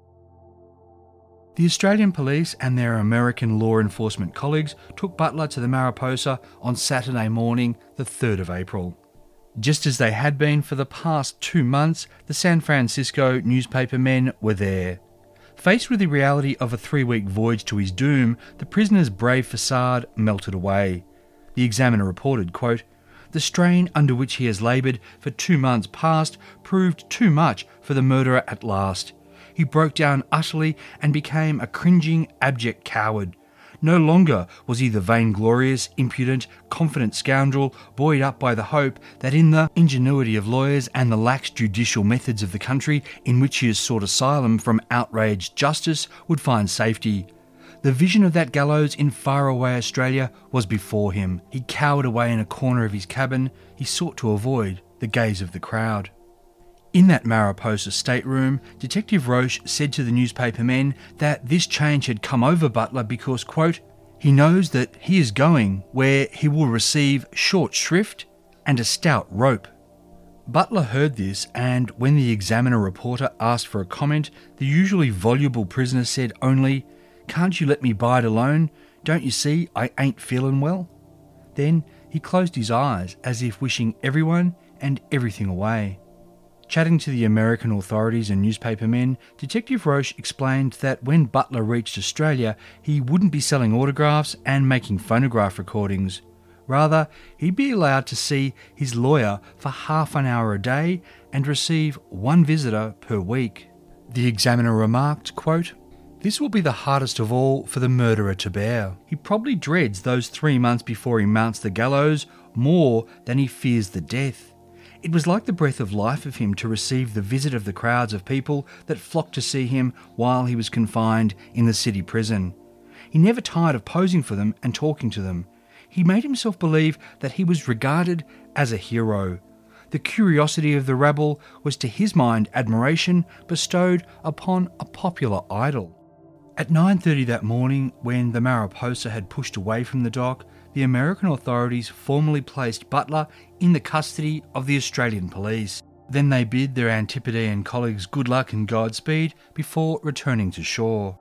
The Australian police and their American law enforcement colleagues took Butler to the Mariposa on Saturday morning, the 3rd of April. Just as they had been for the past 2 months, the San Francisco newspaper men were there. Faced with the reality of a 3-week voyage to his doom, the prisoner's brave facade melted away. The Examiner reported, quote, "The strain under which he has laboured for 2 months past proved too much for the murderer at last. He broke down utterly and became a cringing, abject coward. No longer was he the vainglorious, impudent, confident scoundrel buoyed up by the hope that in the ingenuity of lawyers and the lax judicial methods of the country in which he has sought asylum from outraged justice would find safety. The vision of that gallows in faraway Australia was before him. He cowered away in a corner of his cabin. He sought to avoid the gaze of the crowd." In that Mariposa stateroom, Detective Roche said to the newspaper men that this change had come over Butler because, quote, "he knows that he is going where he will receive short shrift and a stout rope." Butler heard this, and when the Examiner reporter asked for a comment, the usually voluble prisoner said only, "Can't you let me bide alone? Don't you see I ain't feeling well?" Then he closed his eyes as if wishing everyone and everything away. Chatting to the American authorities and newspaper men, Detective Roche explained that when Butler reached Australia, he wouldn't be selling autographs and making phonograph recordings. Rather, he'd be allowed to see his lawyer for half an hour a day and receive 1 visitor per week. The Examiner remarked, quote, "This will be the hardest of all for the murderer to bear. He probably dreads those 3 months before he mounts the gallows more than he fears the death. It was like the breath of life of him to receive the visit of the crowds of people that flocked to see him while he was confined in the city prison. He never tired of posing for them and talking to them. He made himself believe that he was regarded as a hero. The curiosity of the rabble was to his mind admiration bestowed upon a popular idol." At 9:30 that morning, when the Mariposa had pushed away from the dock, the American authorities formally placed Butler in the custody of the Australian police. Then they bid their Antipodean colleagues good luck and Godspeed before returning to shore.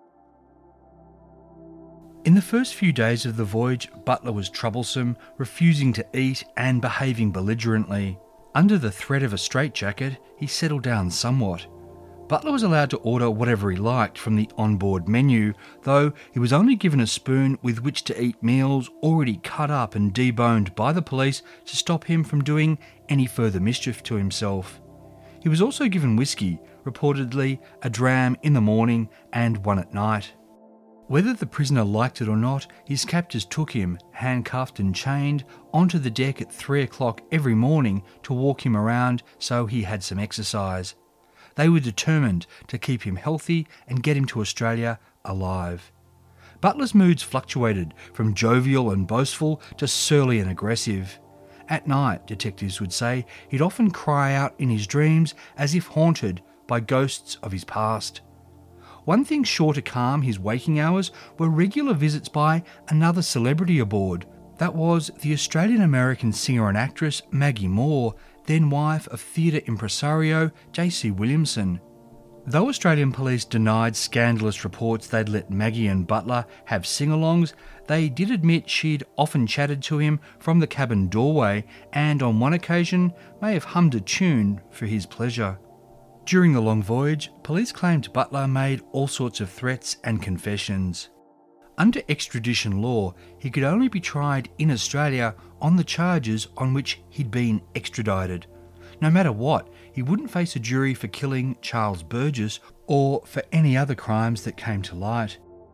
In the first few days of the voyage, Butler was troublesome, refusing to eat and behaving belligerently. Under the threat of a straitjacket, he settled down somewhat. Butler was allowed to order whatever he liked from the onboard menu, though he was only given a spoon with which to eat meals already cut up and deboned by the police to stop him from doing any further mischief to himself. He was also given whiskey, reportedly a dram in the morning and 1 at night. Whether the prisoner liked it or not, his captors took him, handcuffed and chained, onto the deck at 3 o'clock every morning to walk him around so he had some exercise. They were determined to keep him healthy and get him to Australia alive. Butler's moods fluctuated from jovial and boastful to surly and aggressive. At night, detectives would say, he'd often cry out in his dreams as if haunted by ghosts of his past. One thing sure to calm his waking hours were regular visits by another celebrity aboard. That was the Australian-American singer and actress Maggie Moore, then wife of theatre impresario J.C. Williamson. Though Australian police denied scandalous reports they'd let Maggie and Butler have sing-alongs, they did admit she'd often chatted to him from the cabin doorway and on one occasion may have hummed a tune for his pleasure. During the long voyage, police claimed Butler made all sorts of threats and confessions. Under extradition law, he could only be tried in Australia on the charges on which he'd been extradited. No matter what, he wouldn't face a jury for killing Charles Burgess or for any other crimes that came to light.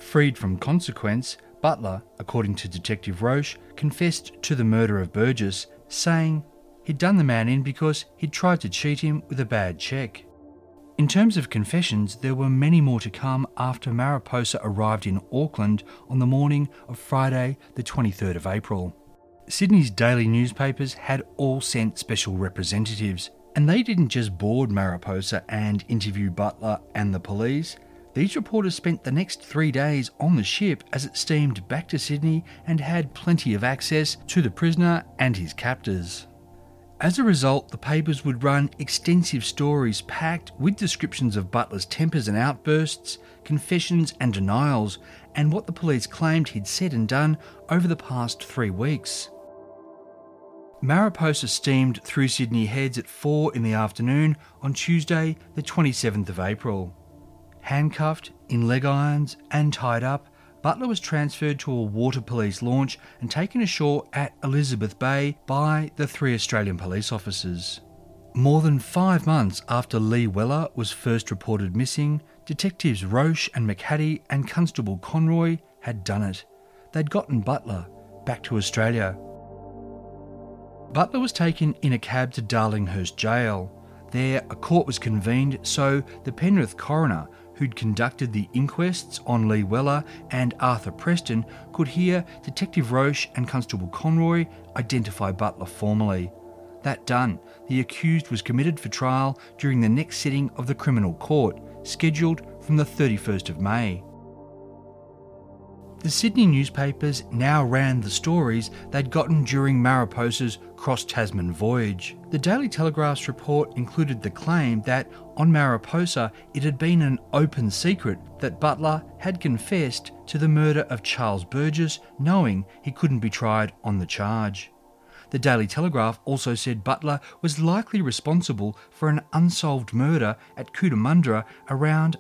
Freed from consequence, Butler, according to Detective Roche, confessed to the murder of Burgess, saying he'd done the man in because he'd tried to cheat him with a bad cheque. In terms of confessions, there were many more to come after Mariposa arrived in Auckland on the morning of Friday, the 23rd of April. Sydney's daily newspapers had all sent special representatives, and they didn't just board Mariposa and interview Butler and the police. These reporters spent the next 3 days on the ship as it steamed back to Sydney and had plenty of access to the prisoner and his captors. As a result, the papers would run extensive stories packed with descriptions of Butler's tempers and outbursts, confessions and denials, and what the police claimed he'd said and done over the past 3 weeks. Mariposa steamed through Sydney Heads at 4 in the afternoon on Tuesday, the 27th of April. Handcuffed, in leg irons and tied up, Butler was transferred to a water police launch and taken ashore at Elizabeth Bay by the 3 Australian police officers. More than 5 months after Lee Weller was first reported missing, detectives Roche and McHattie and Constable Conroy had done it. They'd gotten Butler back to Australia. Butler was taken in a cab to Darlinghurst Jail. There, a court was convened so the Penrith coroner, who'd conducted the inquests on Lee Weller and Arthur Preston, could hear Detective Roche and Constable Conroy identify Butler formally. That done, the accused was committed for trial during the next sitting of the criminal court, scheduled from the 31st of May. The Sydney newspapers now ran the stories they'd gotten during Mariposa's cross-Tasman voyage. The Daily Telegraph's report included the claim that on Mariposa it had been an open secret that Butler had confessed to the murder of Charles Burgess, knowing he couldn't be tried on the charge. The Daily Telegraph also said Butler was likely responsible for an unsolved murder at Cootamundra around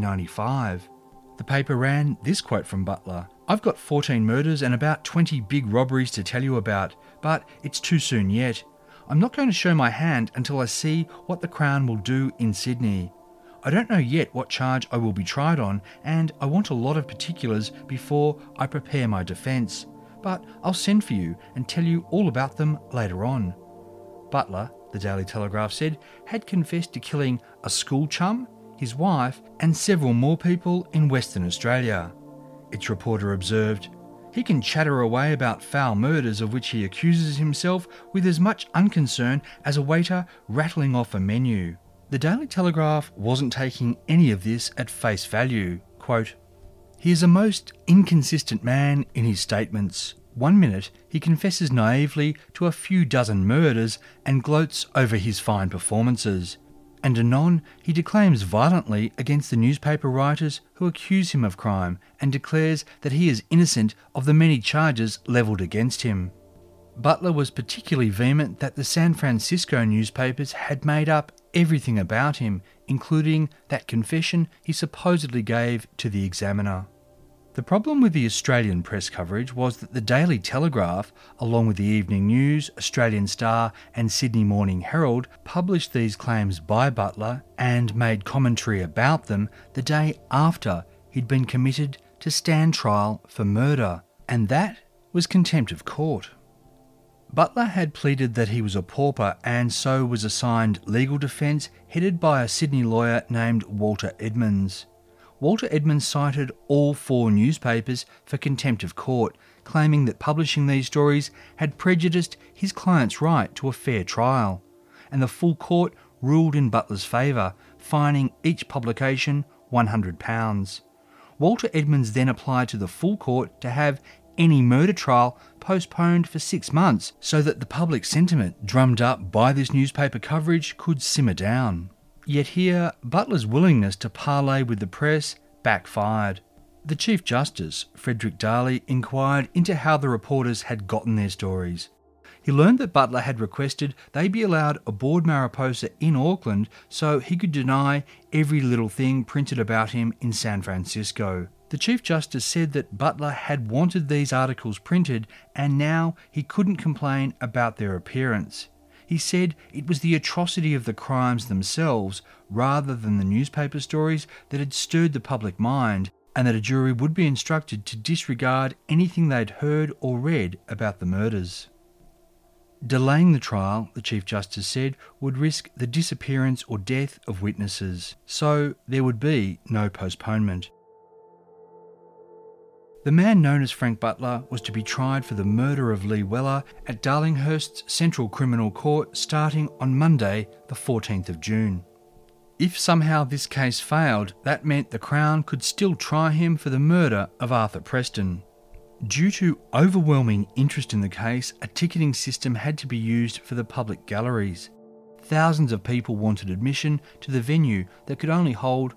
1895. The paper ran this quote from Butler: "I've got 14 murders and about 20 big robberies to tell you about, but it's too soon yet. I'm not going to show my hand until I see what the Crown will do in Sydney. I don't know yet what charge I will be tried on, and I want a lot of particulars before I prepare my defence, but I'll send for you and tell you all about them later on." Butler, the Daily Telegraph said, had confessed to killing a school chum, his wife, and several more people in Western Australia. Its reporter observed, "He can chatter away about foul murders of which he accuses himself with as much unconcern as a waiter rattling off a menu." The Daily Telegraph wasn't taking any of this at face value. Quote, "He is a most inconsistent man in his statements. 1 minute he confesses naively to a few dozen murders and gloats over his fine performances, and anon he declaims violently against the newspaper writers who accuse him of crime and declares that he is innocent of the many charges levelled against him." Butler was particularly vehement that the San Francisco newspapers had made up everything about him, including that confession he supposedly gave to the Examiner. The problem with the Australian press coverage was that the Daily Telegraph, along with the Evening News, Australian Star and Sydney Morning Herald, published these claims by Butler and made commentary about them the day after he'd been committed to stand trial for murder, and that was contempt of court. Butler had pleaded that he was a pauper and so was assigned legal defence headed by a Sydney lawyer named Walter Edmonds. Walter Edmonds cited all 4 newspapers for contempt of court, claiming that publishing these stories had prejudiced his client's right to a fair trial, and the full court ruled in Butler's favour, fining each publication £100. Walter Edmonds then applied to the full court to have any murder trial postponed for 6 months so that the public sentiment drummed up by this newspaper coverage could simmer down. Yet here, Butler's willingness to parley with the press backfired. The Chief Justice, Frederick Darley, inquired into how the reporters had gotten their stories. He learned that Butler had requested they be allowed aboard Mariposa in Auckland so he could deny every little thing printed about him in San Francisco. The Chief Justice said that Butler had wanted these articles printed and now he couldn't complain about their appearance. He said it was the atrocity of the crimes themselves, rather than the newspaper stories, that had stirred the public mind, and that a jury would be instructed to disregard anything they'd heard or read about the murders. Delaying the trial, the Chief Justice said, would risk the disappearance or death of witnesses, so there would be no postponement. The man known as Frank Butler was to be tried for the murder of Lee Weller at Darlinghurst's Central Criminal Court starting on Monday, the 14th of June. If somehow this case failed, that meant the Crown could still try him for the murder of Arthur Preston. Due to overwhelming interest in the case, a ticketing system had to be used for the public galleries. Thousands of people wanted admission to the venue that could only hold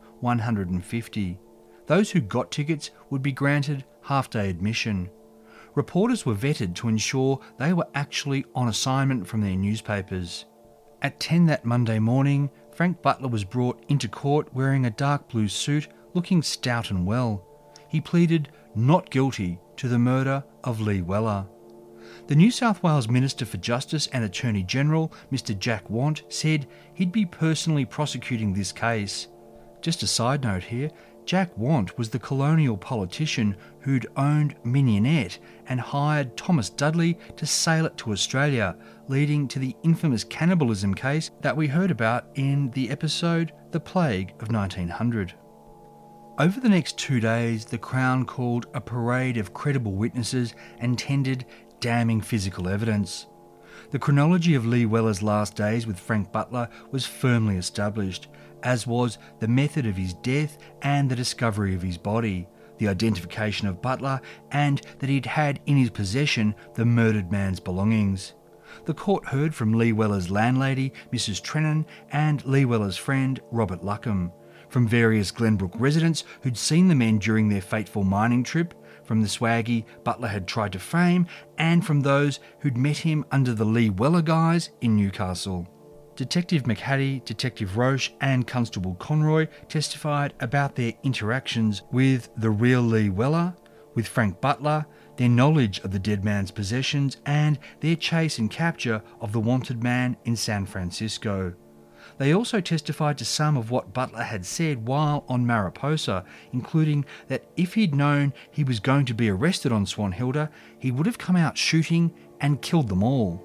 150. Those who got tickets would be granted half-day admission. Reporters were vetted to ensure they were actually on assignment from their newspapers. At 10 that Monday morning, Frank Butler was brought into court wearing a dark blue suit, looking stout and well. He pleaded not guilty to the murder of Lee Weller. The New South Wales Minister for Justice and Attorney General, Mr Jack Want, said he'd be personally prosecuting this case. Just a side note here, Jack Want was the colonial politician who'd owned Mignonette and hired Thomas Dudley to sail it to Australia, leading to the infamous cannibalism case that we heard about in the episode The Plague of 1900. Over the next 2 days, the Crown called a parade of credible witnesses and tendered damning physical evidence. The chronology of Lee Weller's last days with Frank Butler was firmly established, as was the method of his death and the discovery of his body, the identification of Butler, and that he'd had in his possession the murdered man's belongings. The court heard from Lee Weller's landlady, Mrs Trennan, and Lee Weller's friend, Robert Luckham, from various Glenbrook residents who'd seen the men during their fateful mining trip, from the swaggy Butler had tried to frame, and from those who'd met him under the Lee Weller guise in Newcastle. Detective McHattie, Detective Roche and Constable Conroy testified about their interactions with the real Lee Weller, with Frank Butler, their knowledge of the dead man's possessions and their chase and capture of the wanted man in San Francisco. They also testified to some of what Butler had said while on Mariposa, including that if he'd known he was going to be arrested on Swanhilda, he would have come out shooting and killed them all.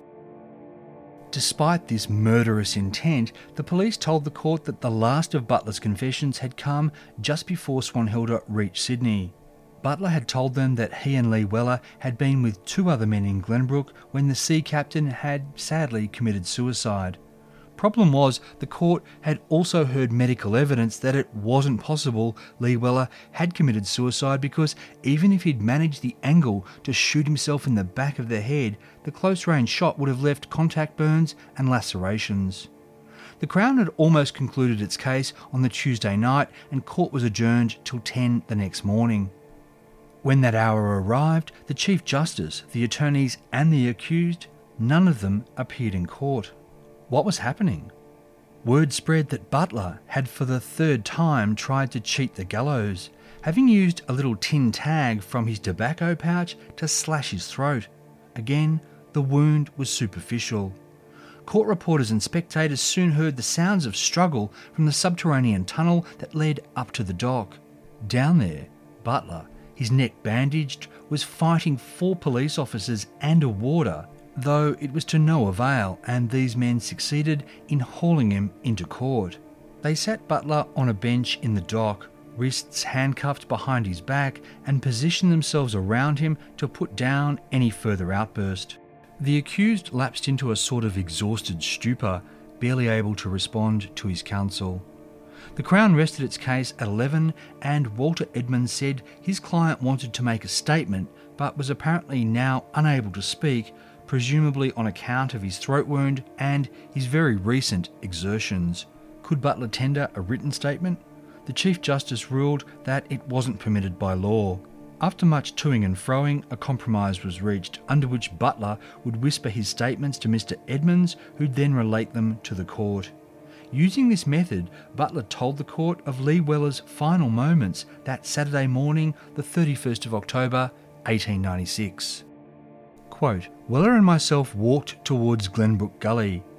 Despite this murderous intent, the police told the court that the last of Butler's confessions had come just before Swanhilda reached Sydney. Butler had told them that he and Lee Weller had been with 2 other men in Glenbrook when the sea captain had sadly committed suicide. Problem was, the court had also heard medical evidence that it wasn't possible Lee Weller had committed suicide because even if he'd managed the angle to shoot himself in the back of the head, the close-range shot would have left contact burns and lacerations. The Crown had almost concluded its case on the Tuesday night and court was adjourned till 10 the next morning. When that hour arrived, the Chief Justice, the attorneys and the accused, none of them appeared in court. What was happening? Word spread that Butler had for the 3rd time tried to cheat the gallows, having used a little tin tag from his tobacco pouch to slash his throat. Again, the wound was superficial. Court reporters and spectators soon heard the sounds of struggle from the subterranean tunnel that led up to the dock. Down there, Butler, his neck bandaged, was fighting 4 police officers and a warder, though it was to no avail, and these men succeeded in hauling him into court. They sat Butler on a bench in the dock, wrists handcuffed behind his back, and positioned themselves around him to put down any further outburst. The accused lapsed into a sort of exhausted stupor, barely able to respond to his counsel. The Crown rested its case at 11, and Walter Edmonds said his client wanted to make a statement but was apparently now unable to speak, presumably on account of his throat wound and his very recent exertions. Could Butler tender a written statement? The Chief Justice ruled that it wasn't permitted by law. After much toing and froing, a compromise was reached, under which Butler would whisper his statements to Mr Edmonds, who'd then relate them to the court. Using this method, Butler told the court of Lee Weller's final moments that Saturday morning, the 31st of October, 1896. Quote, Weller and myself walked towards Glenbrook Gully.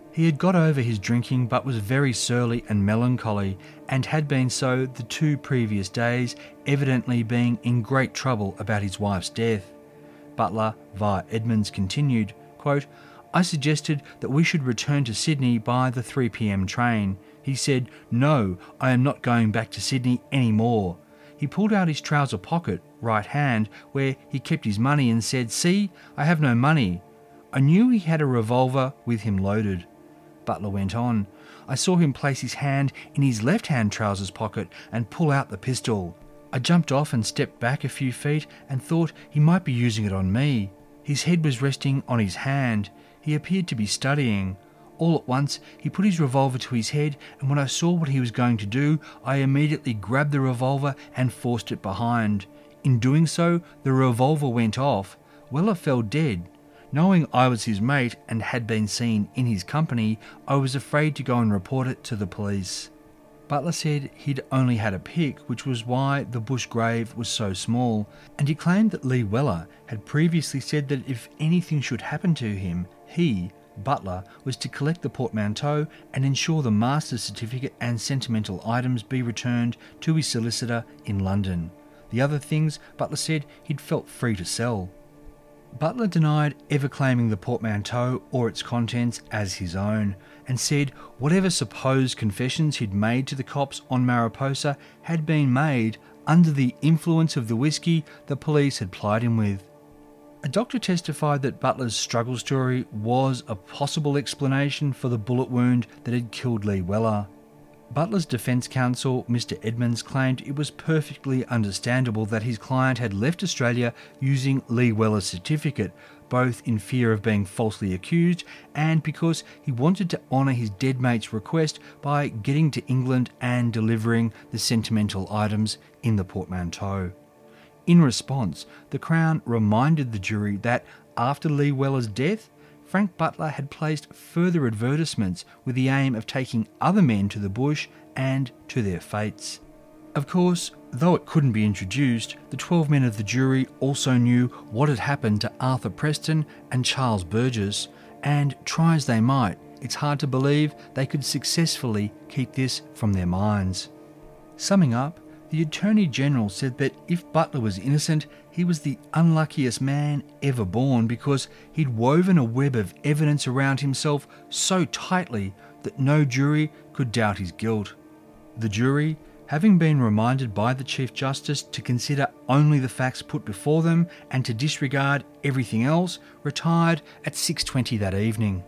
He had got over his drinking but was very surly and melancholy, and had been so the 2 previous days, evidently being in great trouble about his wife's death. Butler, via Edmonds, continued, quote, "I suggested that we should return to Sydney by the 3 p.m. train. He said, 'No, I am not going back to Sydney any more.' He pulled out his trouser pocket, right hand, where he kept his money, and said, 'See, I have no money.' I knew he had a revolver with him loaded." Butler went on, "I saw him place his hand in his left-hand trousers pocket and pull out the pistol. I jumped off and stepped back a few feet and thought he might be using it on me. His head was resting on his hand. He appeared to be studying. All at once, he put his revolver to his head, and when I saw what he was going to do, I immediately grabbed the revolver and forced it behind. In doing so, the revolver went off. Weller fell dead. Knowing I was his mate and had been seen in his company, I was afraid to go and report it to the police." Butler said he'd only had a pick, which was why the bush grave was so small, and he claimed that Lee Weller had previously said that if anything should happen to him, he, Butler, was to collect the portmanteau and ensure the master's certificate and sentimental items be returned to his solicitor in London. The other things, Butler said, he'd felt free to sell. Butler denied ever claiming the portmanteau or its contents as his own, and said whatever supposed confessions he'd made to the cops on Mariposa had been made under the influence of the whiskey the police had plied him with. A doctor testified that Butler's struggle story was a possible explanation for the bullet wound that had killed Lee Weller. Butler's defence counsel, Mr. Edmonds, claimed it was perfectly understandable that his client had left Australia using Lee Weller's certificate, both in fear of being falsely accused and because he wanted to honour his dead mate's request by getting to England and delivering the sentimental items in the portmanteau. In response, the Crown reminded the jury that after Lee Weller's death, Frank Butler had placed further advertisements with the aim of taking other men to the bush and to their fates. Of course, though it couldn't be introduced, the 12 men of the jury also knew what had happened to Arthur Preston and Charles Burgess, and try as they might, it's hard to believe they could successfully keep this from their minds. Summing up, the Attorney General said that if Butler was innocent, he was the unluckiest man ever born because he'd woven a web of evidence around himself so tightly that no jury could doubt his guilt. The jury, having been reminded by the Chief Justice to consider only the facts put before them and to disregard everything else, retired at 6:20 that evening.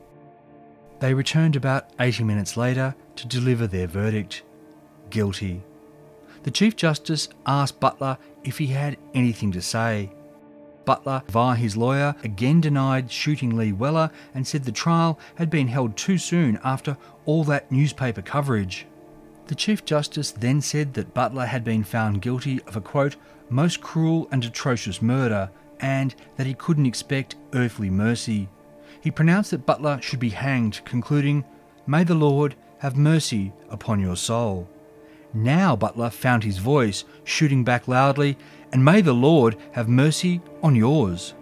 They returned about 80 minutes later to deliver their verdict: guilty. The Chief Justice asked Butler if he had anything to say. Butler, via his lawyer, again denied shooting Lee Weller and said the trial had been held too soon after all that newspaper coverage. The Chief Justice then said that Butler had been found guilty of a, quote, most cruel and atrocious murder, and that he couldn't expect earthly mercy. He pronounced that Butler should be hanged, concluding, "May the Lord have mercy upon your soul." Now Butler found his voice, shooting back loudly, "And may the Lord have mercy on yours."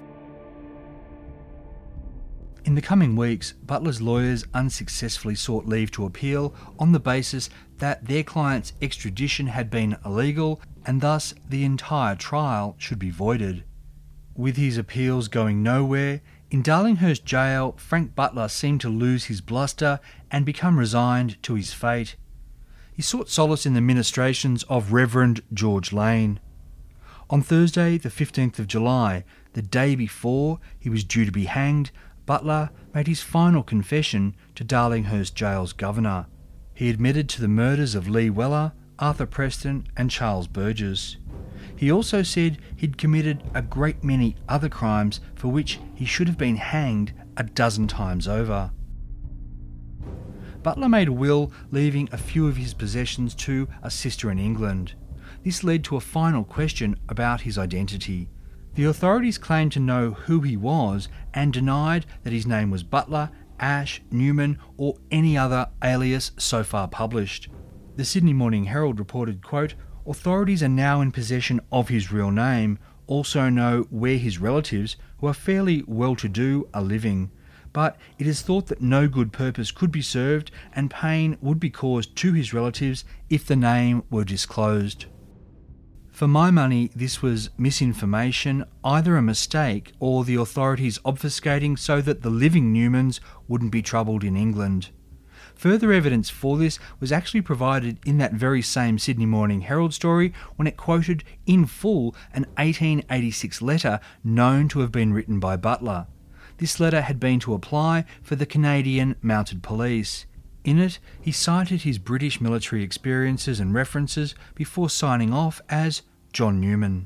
In the coming weeks, Butler's lawyers unsuccessfully sought leave to appeal on the basis that their client's extradition had been illegal and thus the entire trial should be voided. With his appeals going nowhere, in Darlinghurst Jail, Frank Butler seemed to lose his bluster and become resigned to his fate. He sought solace in the ministrations of Reverend George Lane. On Thursday, the 15th of July, the day before he was due to be hanged, Butler made his final confession to Darlinghurst Jail's governor. He admitted to the murders of Lee Weller, Arthur Preston and Charles Burgess. He also said he'd committed a great many other crimes for which he should have been hanged a dozen times over. Butler made a will leaving a few of his possessions to a sister in England. This led to a final question about his identity. The authorities claimed to know who he was and denied that his name was Butler, Ash, Newman or any other alias so far published. The Sydney Morning Herald reported, quote, authorities are now in possession of his real name, also know where his relatives, who are fairly well-to-do, are living. but it is thought that no good purpose could be served and pain would be caused to his relatives if the name were disclosed. For my money, this was misinformation, either a mistake or the authorities obfuscating so that the living Newmans wouldn't be troubled in England. Further evidence for this was actually provided in that very same Sydney Morning Herald story when it quoted in full an 1886 letter known to have been written by Butler. This letter had been to apply for the Canadian Mounted Police. In it, he cited his British military experiences and references before signing off as John Newman.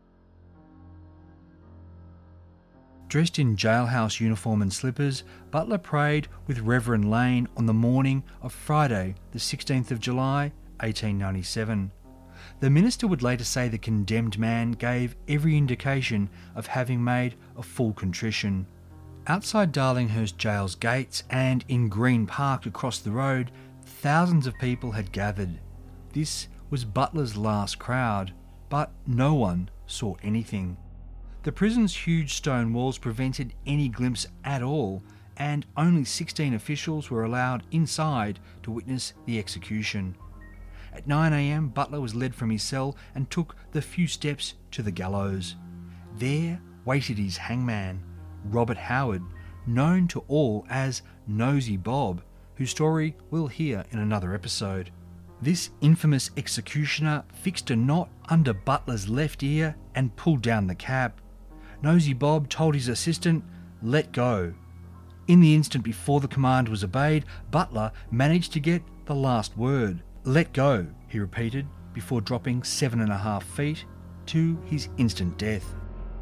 Dressed in jailhouse uniform and slippers, Butler prayed with Reverend Lane on the morning of Friday, the 16th of July, 1897. The minister would later say the condemned man gave every indication of having made a full contrition. Outside Darlinghurst Jail's gates and in Green Park across the road, thousands of people had gathered. This was Butler's last crowd, but no one saw anything. The prison's huge stone walls prevented any glimpse at all, and only 16 officials were allowed inside to witness the execution. At 9 a.m, Butler was led from his cell and took the few steps to the gallows. There waited his hangman, Robert Howard, known to all as Nosey Bob, whose story we'll hear in another episode. This infamous executioner fixed a knot under Butler's left ear and pulled down the cap. Nosey Bob told his assistant, "Let go." In the instant before the command was obeyed, Butler managed to get the last word. "Let go," he repeated, before dropping 7.5 feet to his instant death.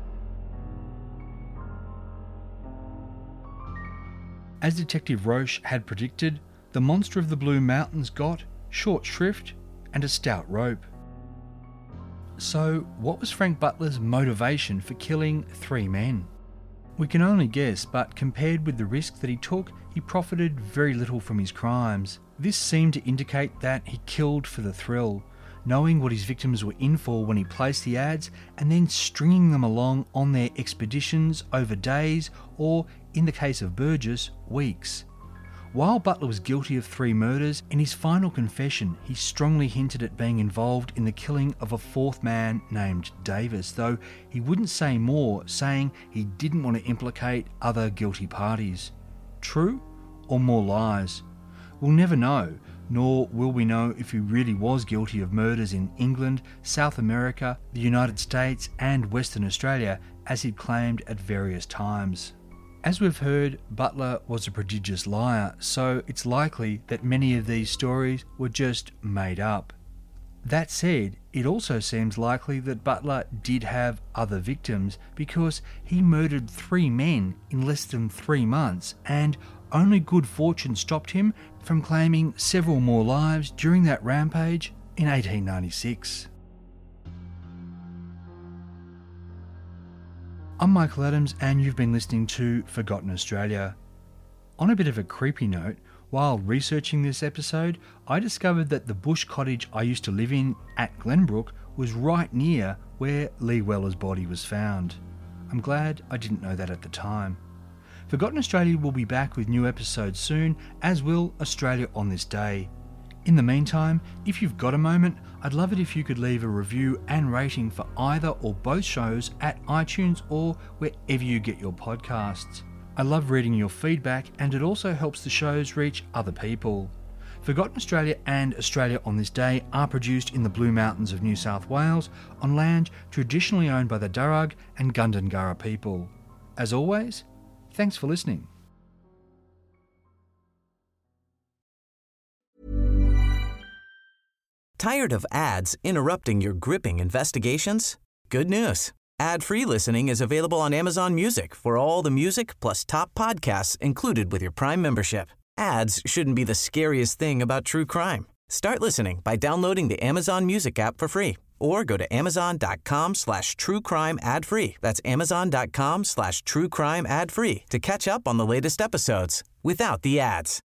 As Detective Roche had predicted, the monster of the Blue Mountains got short shrift and a stout rope. So, what was Frank Butler's motivation for killing 3 men? We can only guess, but compared with the risk that he took, he profited very little from his crimes. This seemed to indicate that he killed for the thrill, knowing what his victims were in for when he placed the ads and then stringing them along on their expeditions over days or, in the case of Burgess, weeks. While Butler was guilty of 3 murders, in his final confession he strongly hinted at being involved in the killing of a 4th man named Davis, though he wouldn't say more, saying he didn't want to implicate other guilty parties. True or more lies? We'll never know, nor will we know if he really was guilty of murders in England, South America, the United States and Western Australia, as he'd claimed at various times. As we've heard, Butler was a prodigious liar, so it's likely that many of these stories were just made up. That said, it also seems likely that Butler did have other victims because he murdered 3 men in less than 3 months, and only good fortune stopped him from claiming several more lives during that rampage in 1896. I'm Michael Adams and you've been listening to Forgotten Australia. On a bit of a creepy note, while researching this episode, I discovered that the bush cottage I used to live in at Glenbrook was right near where Lee Weller's body was found. I'm glad I didn't know that at the time. Forgotten Australia will be back with new episodes soon, as will Australia on This Day. In the meantime, if you've got a moment, I'd love it if you could leave a review and rating for either or both shows at iTunes or wherever you get your podcasts. I love reading your feedback and it also helps the shows reach other people. Forgotten Australia and Australia on This Day are produced in the Blue Mountains of New South Wales on land traditionally owned by the Darug and Gundungurra people. As always, thanks for listening. Tired of ads interrupting your gripping investigations? Good news. Ad-free listening is available on Amazon Music for all the music plus top podcasts included with your Prime membership. Ads shouldn't be the scariest thing about true crime. Start listening by downloading the Amazon Music app for free or go to amazon.com/truecrime ad-free. That's amazon.com/truecrime ad-free to catch up on the latest episodes without the ads.